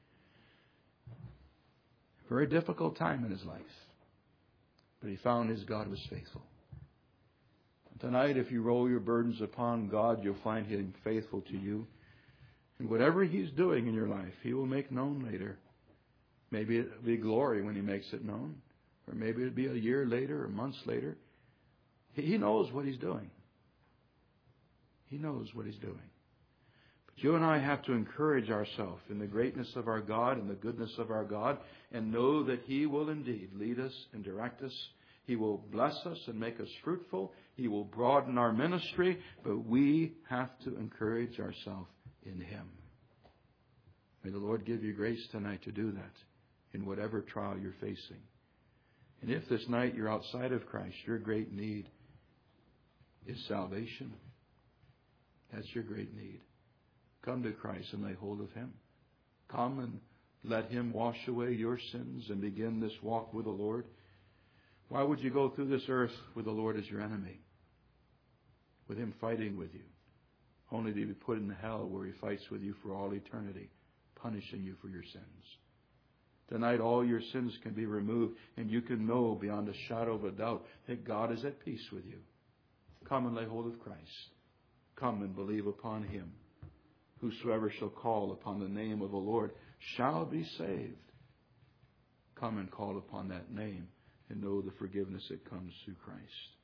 S1: A very difficult time in his life. But he found his God was faithful. Tonight, if you roll your burdens upon God, you'll find Him faithful to you. And whatever He's doing in your life, He will make known later. Maybe it'll be glory when He makes it known. Or maybe it'll be a year later or months later. He knows what He's doing. He knows what He's doing. But you and I have to encourage ourselves in the greatness of our God and the goodness of our God, and know that He will indeed lead us and direct us. He will bless us and make us fruitful. He will broaden our ministry, but we have to encourage ourselves in Him. May the Lord give you grace tonight to do that in whatever trial you're facing. And if this night you're outside of Christ, your great need is salvation. That's your great need. Come to Christ and lay hold of Him. Come and let Him wash away your sins and begin this walk with the Lord. Why would you go through this earth with the Lord as your enemy? With Him fighting with you, only to be put in hell where He fights with you for all eternity, punishing you for your sins. Tonight all your sins can be removed, and you can know beyond a shadow of a doubt that God is at peace with you. Come and lay hold of Christ. Come and believe upon Him. Whosoever shall call upon the name of the Lord shall be saved. Come and call upon that name and know the forgiveness that comes through Christ.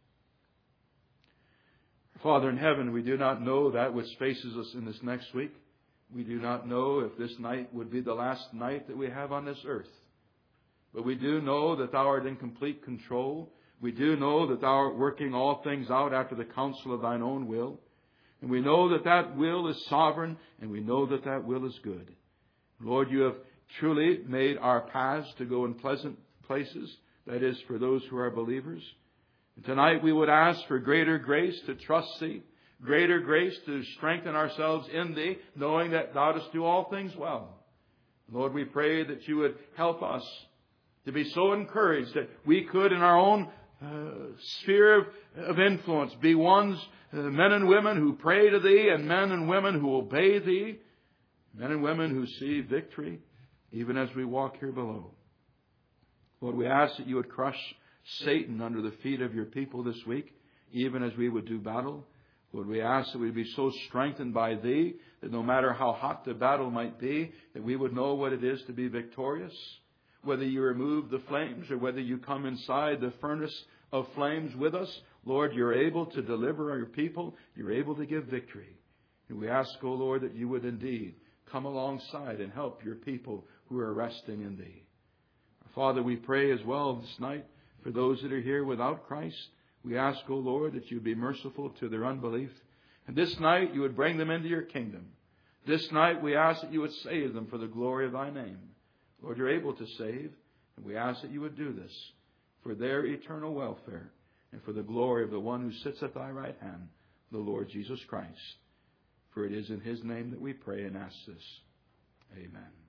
S1: Father in heaven, we do not know that which faces us in this next week. We do not know if this night would be the last night that we have on this earth. But we do know that Thou art in complete control. We do know that Thou art working all things out after the counsel of Thine own will. And we know that that will is sovereign, and we know that that will is good. Lord, You have truly made our paths to go in pleasant places. That is, for those who are believers. And tonight we would ask for greater grace to trust Thee, greater grace to strengthen ourselves in Thee, knowing that Thou dost do all things well. Lord, we pray that You would help us to be so encouraged that we could, in our own uh, sphere of, of influence, be ones, uh, men and women who pray to Thee, and men and women who obey Thee, men and women who see victory, even as we walk here below. Lord, we ask that You would crush Satan under the feet of Your people this week, even as we would do battle. Lord, we ask that we be so strengthened by Thee that no matter how hot the battle might be, that we would know what it is to be victorious. Whether You remove the flames or whether You come inside the furnace of flames with us, Lord, You're able to deliver Your people. You're able to give victory. And we ask, O Lord, that You would indeed come alongside and help Your people who are resting in Thee. Father, we pray as well this night for those that are here without Christ. We ask, O Lord, that You be merciful to their unbelief. And this night You would bring them into Your kingdom. This night we ask that You would save them for the glory of Thy name. Lord, You're able to save, and we ask that You would do this for their eternal welfare and for the glory of the one who sits at Thy right hand, the Lord Jesus Christ. For it is in His name that we pray and ask this. Amen.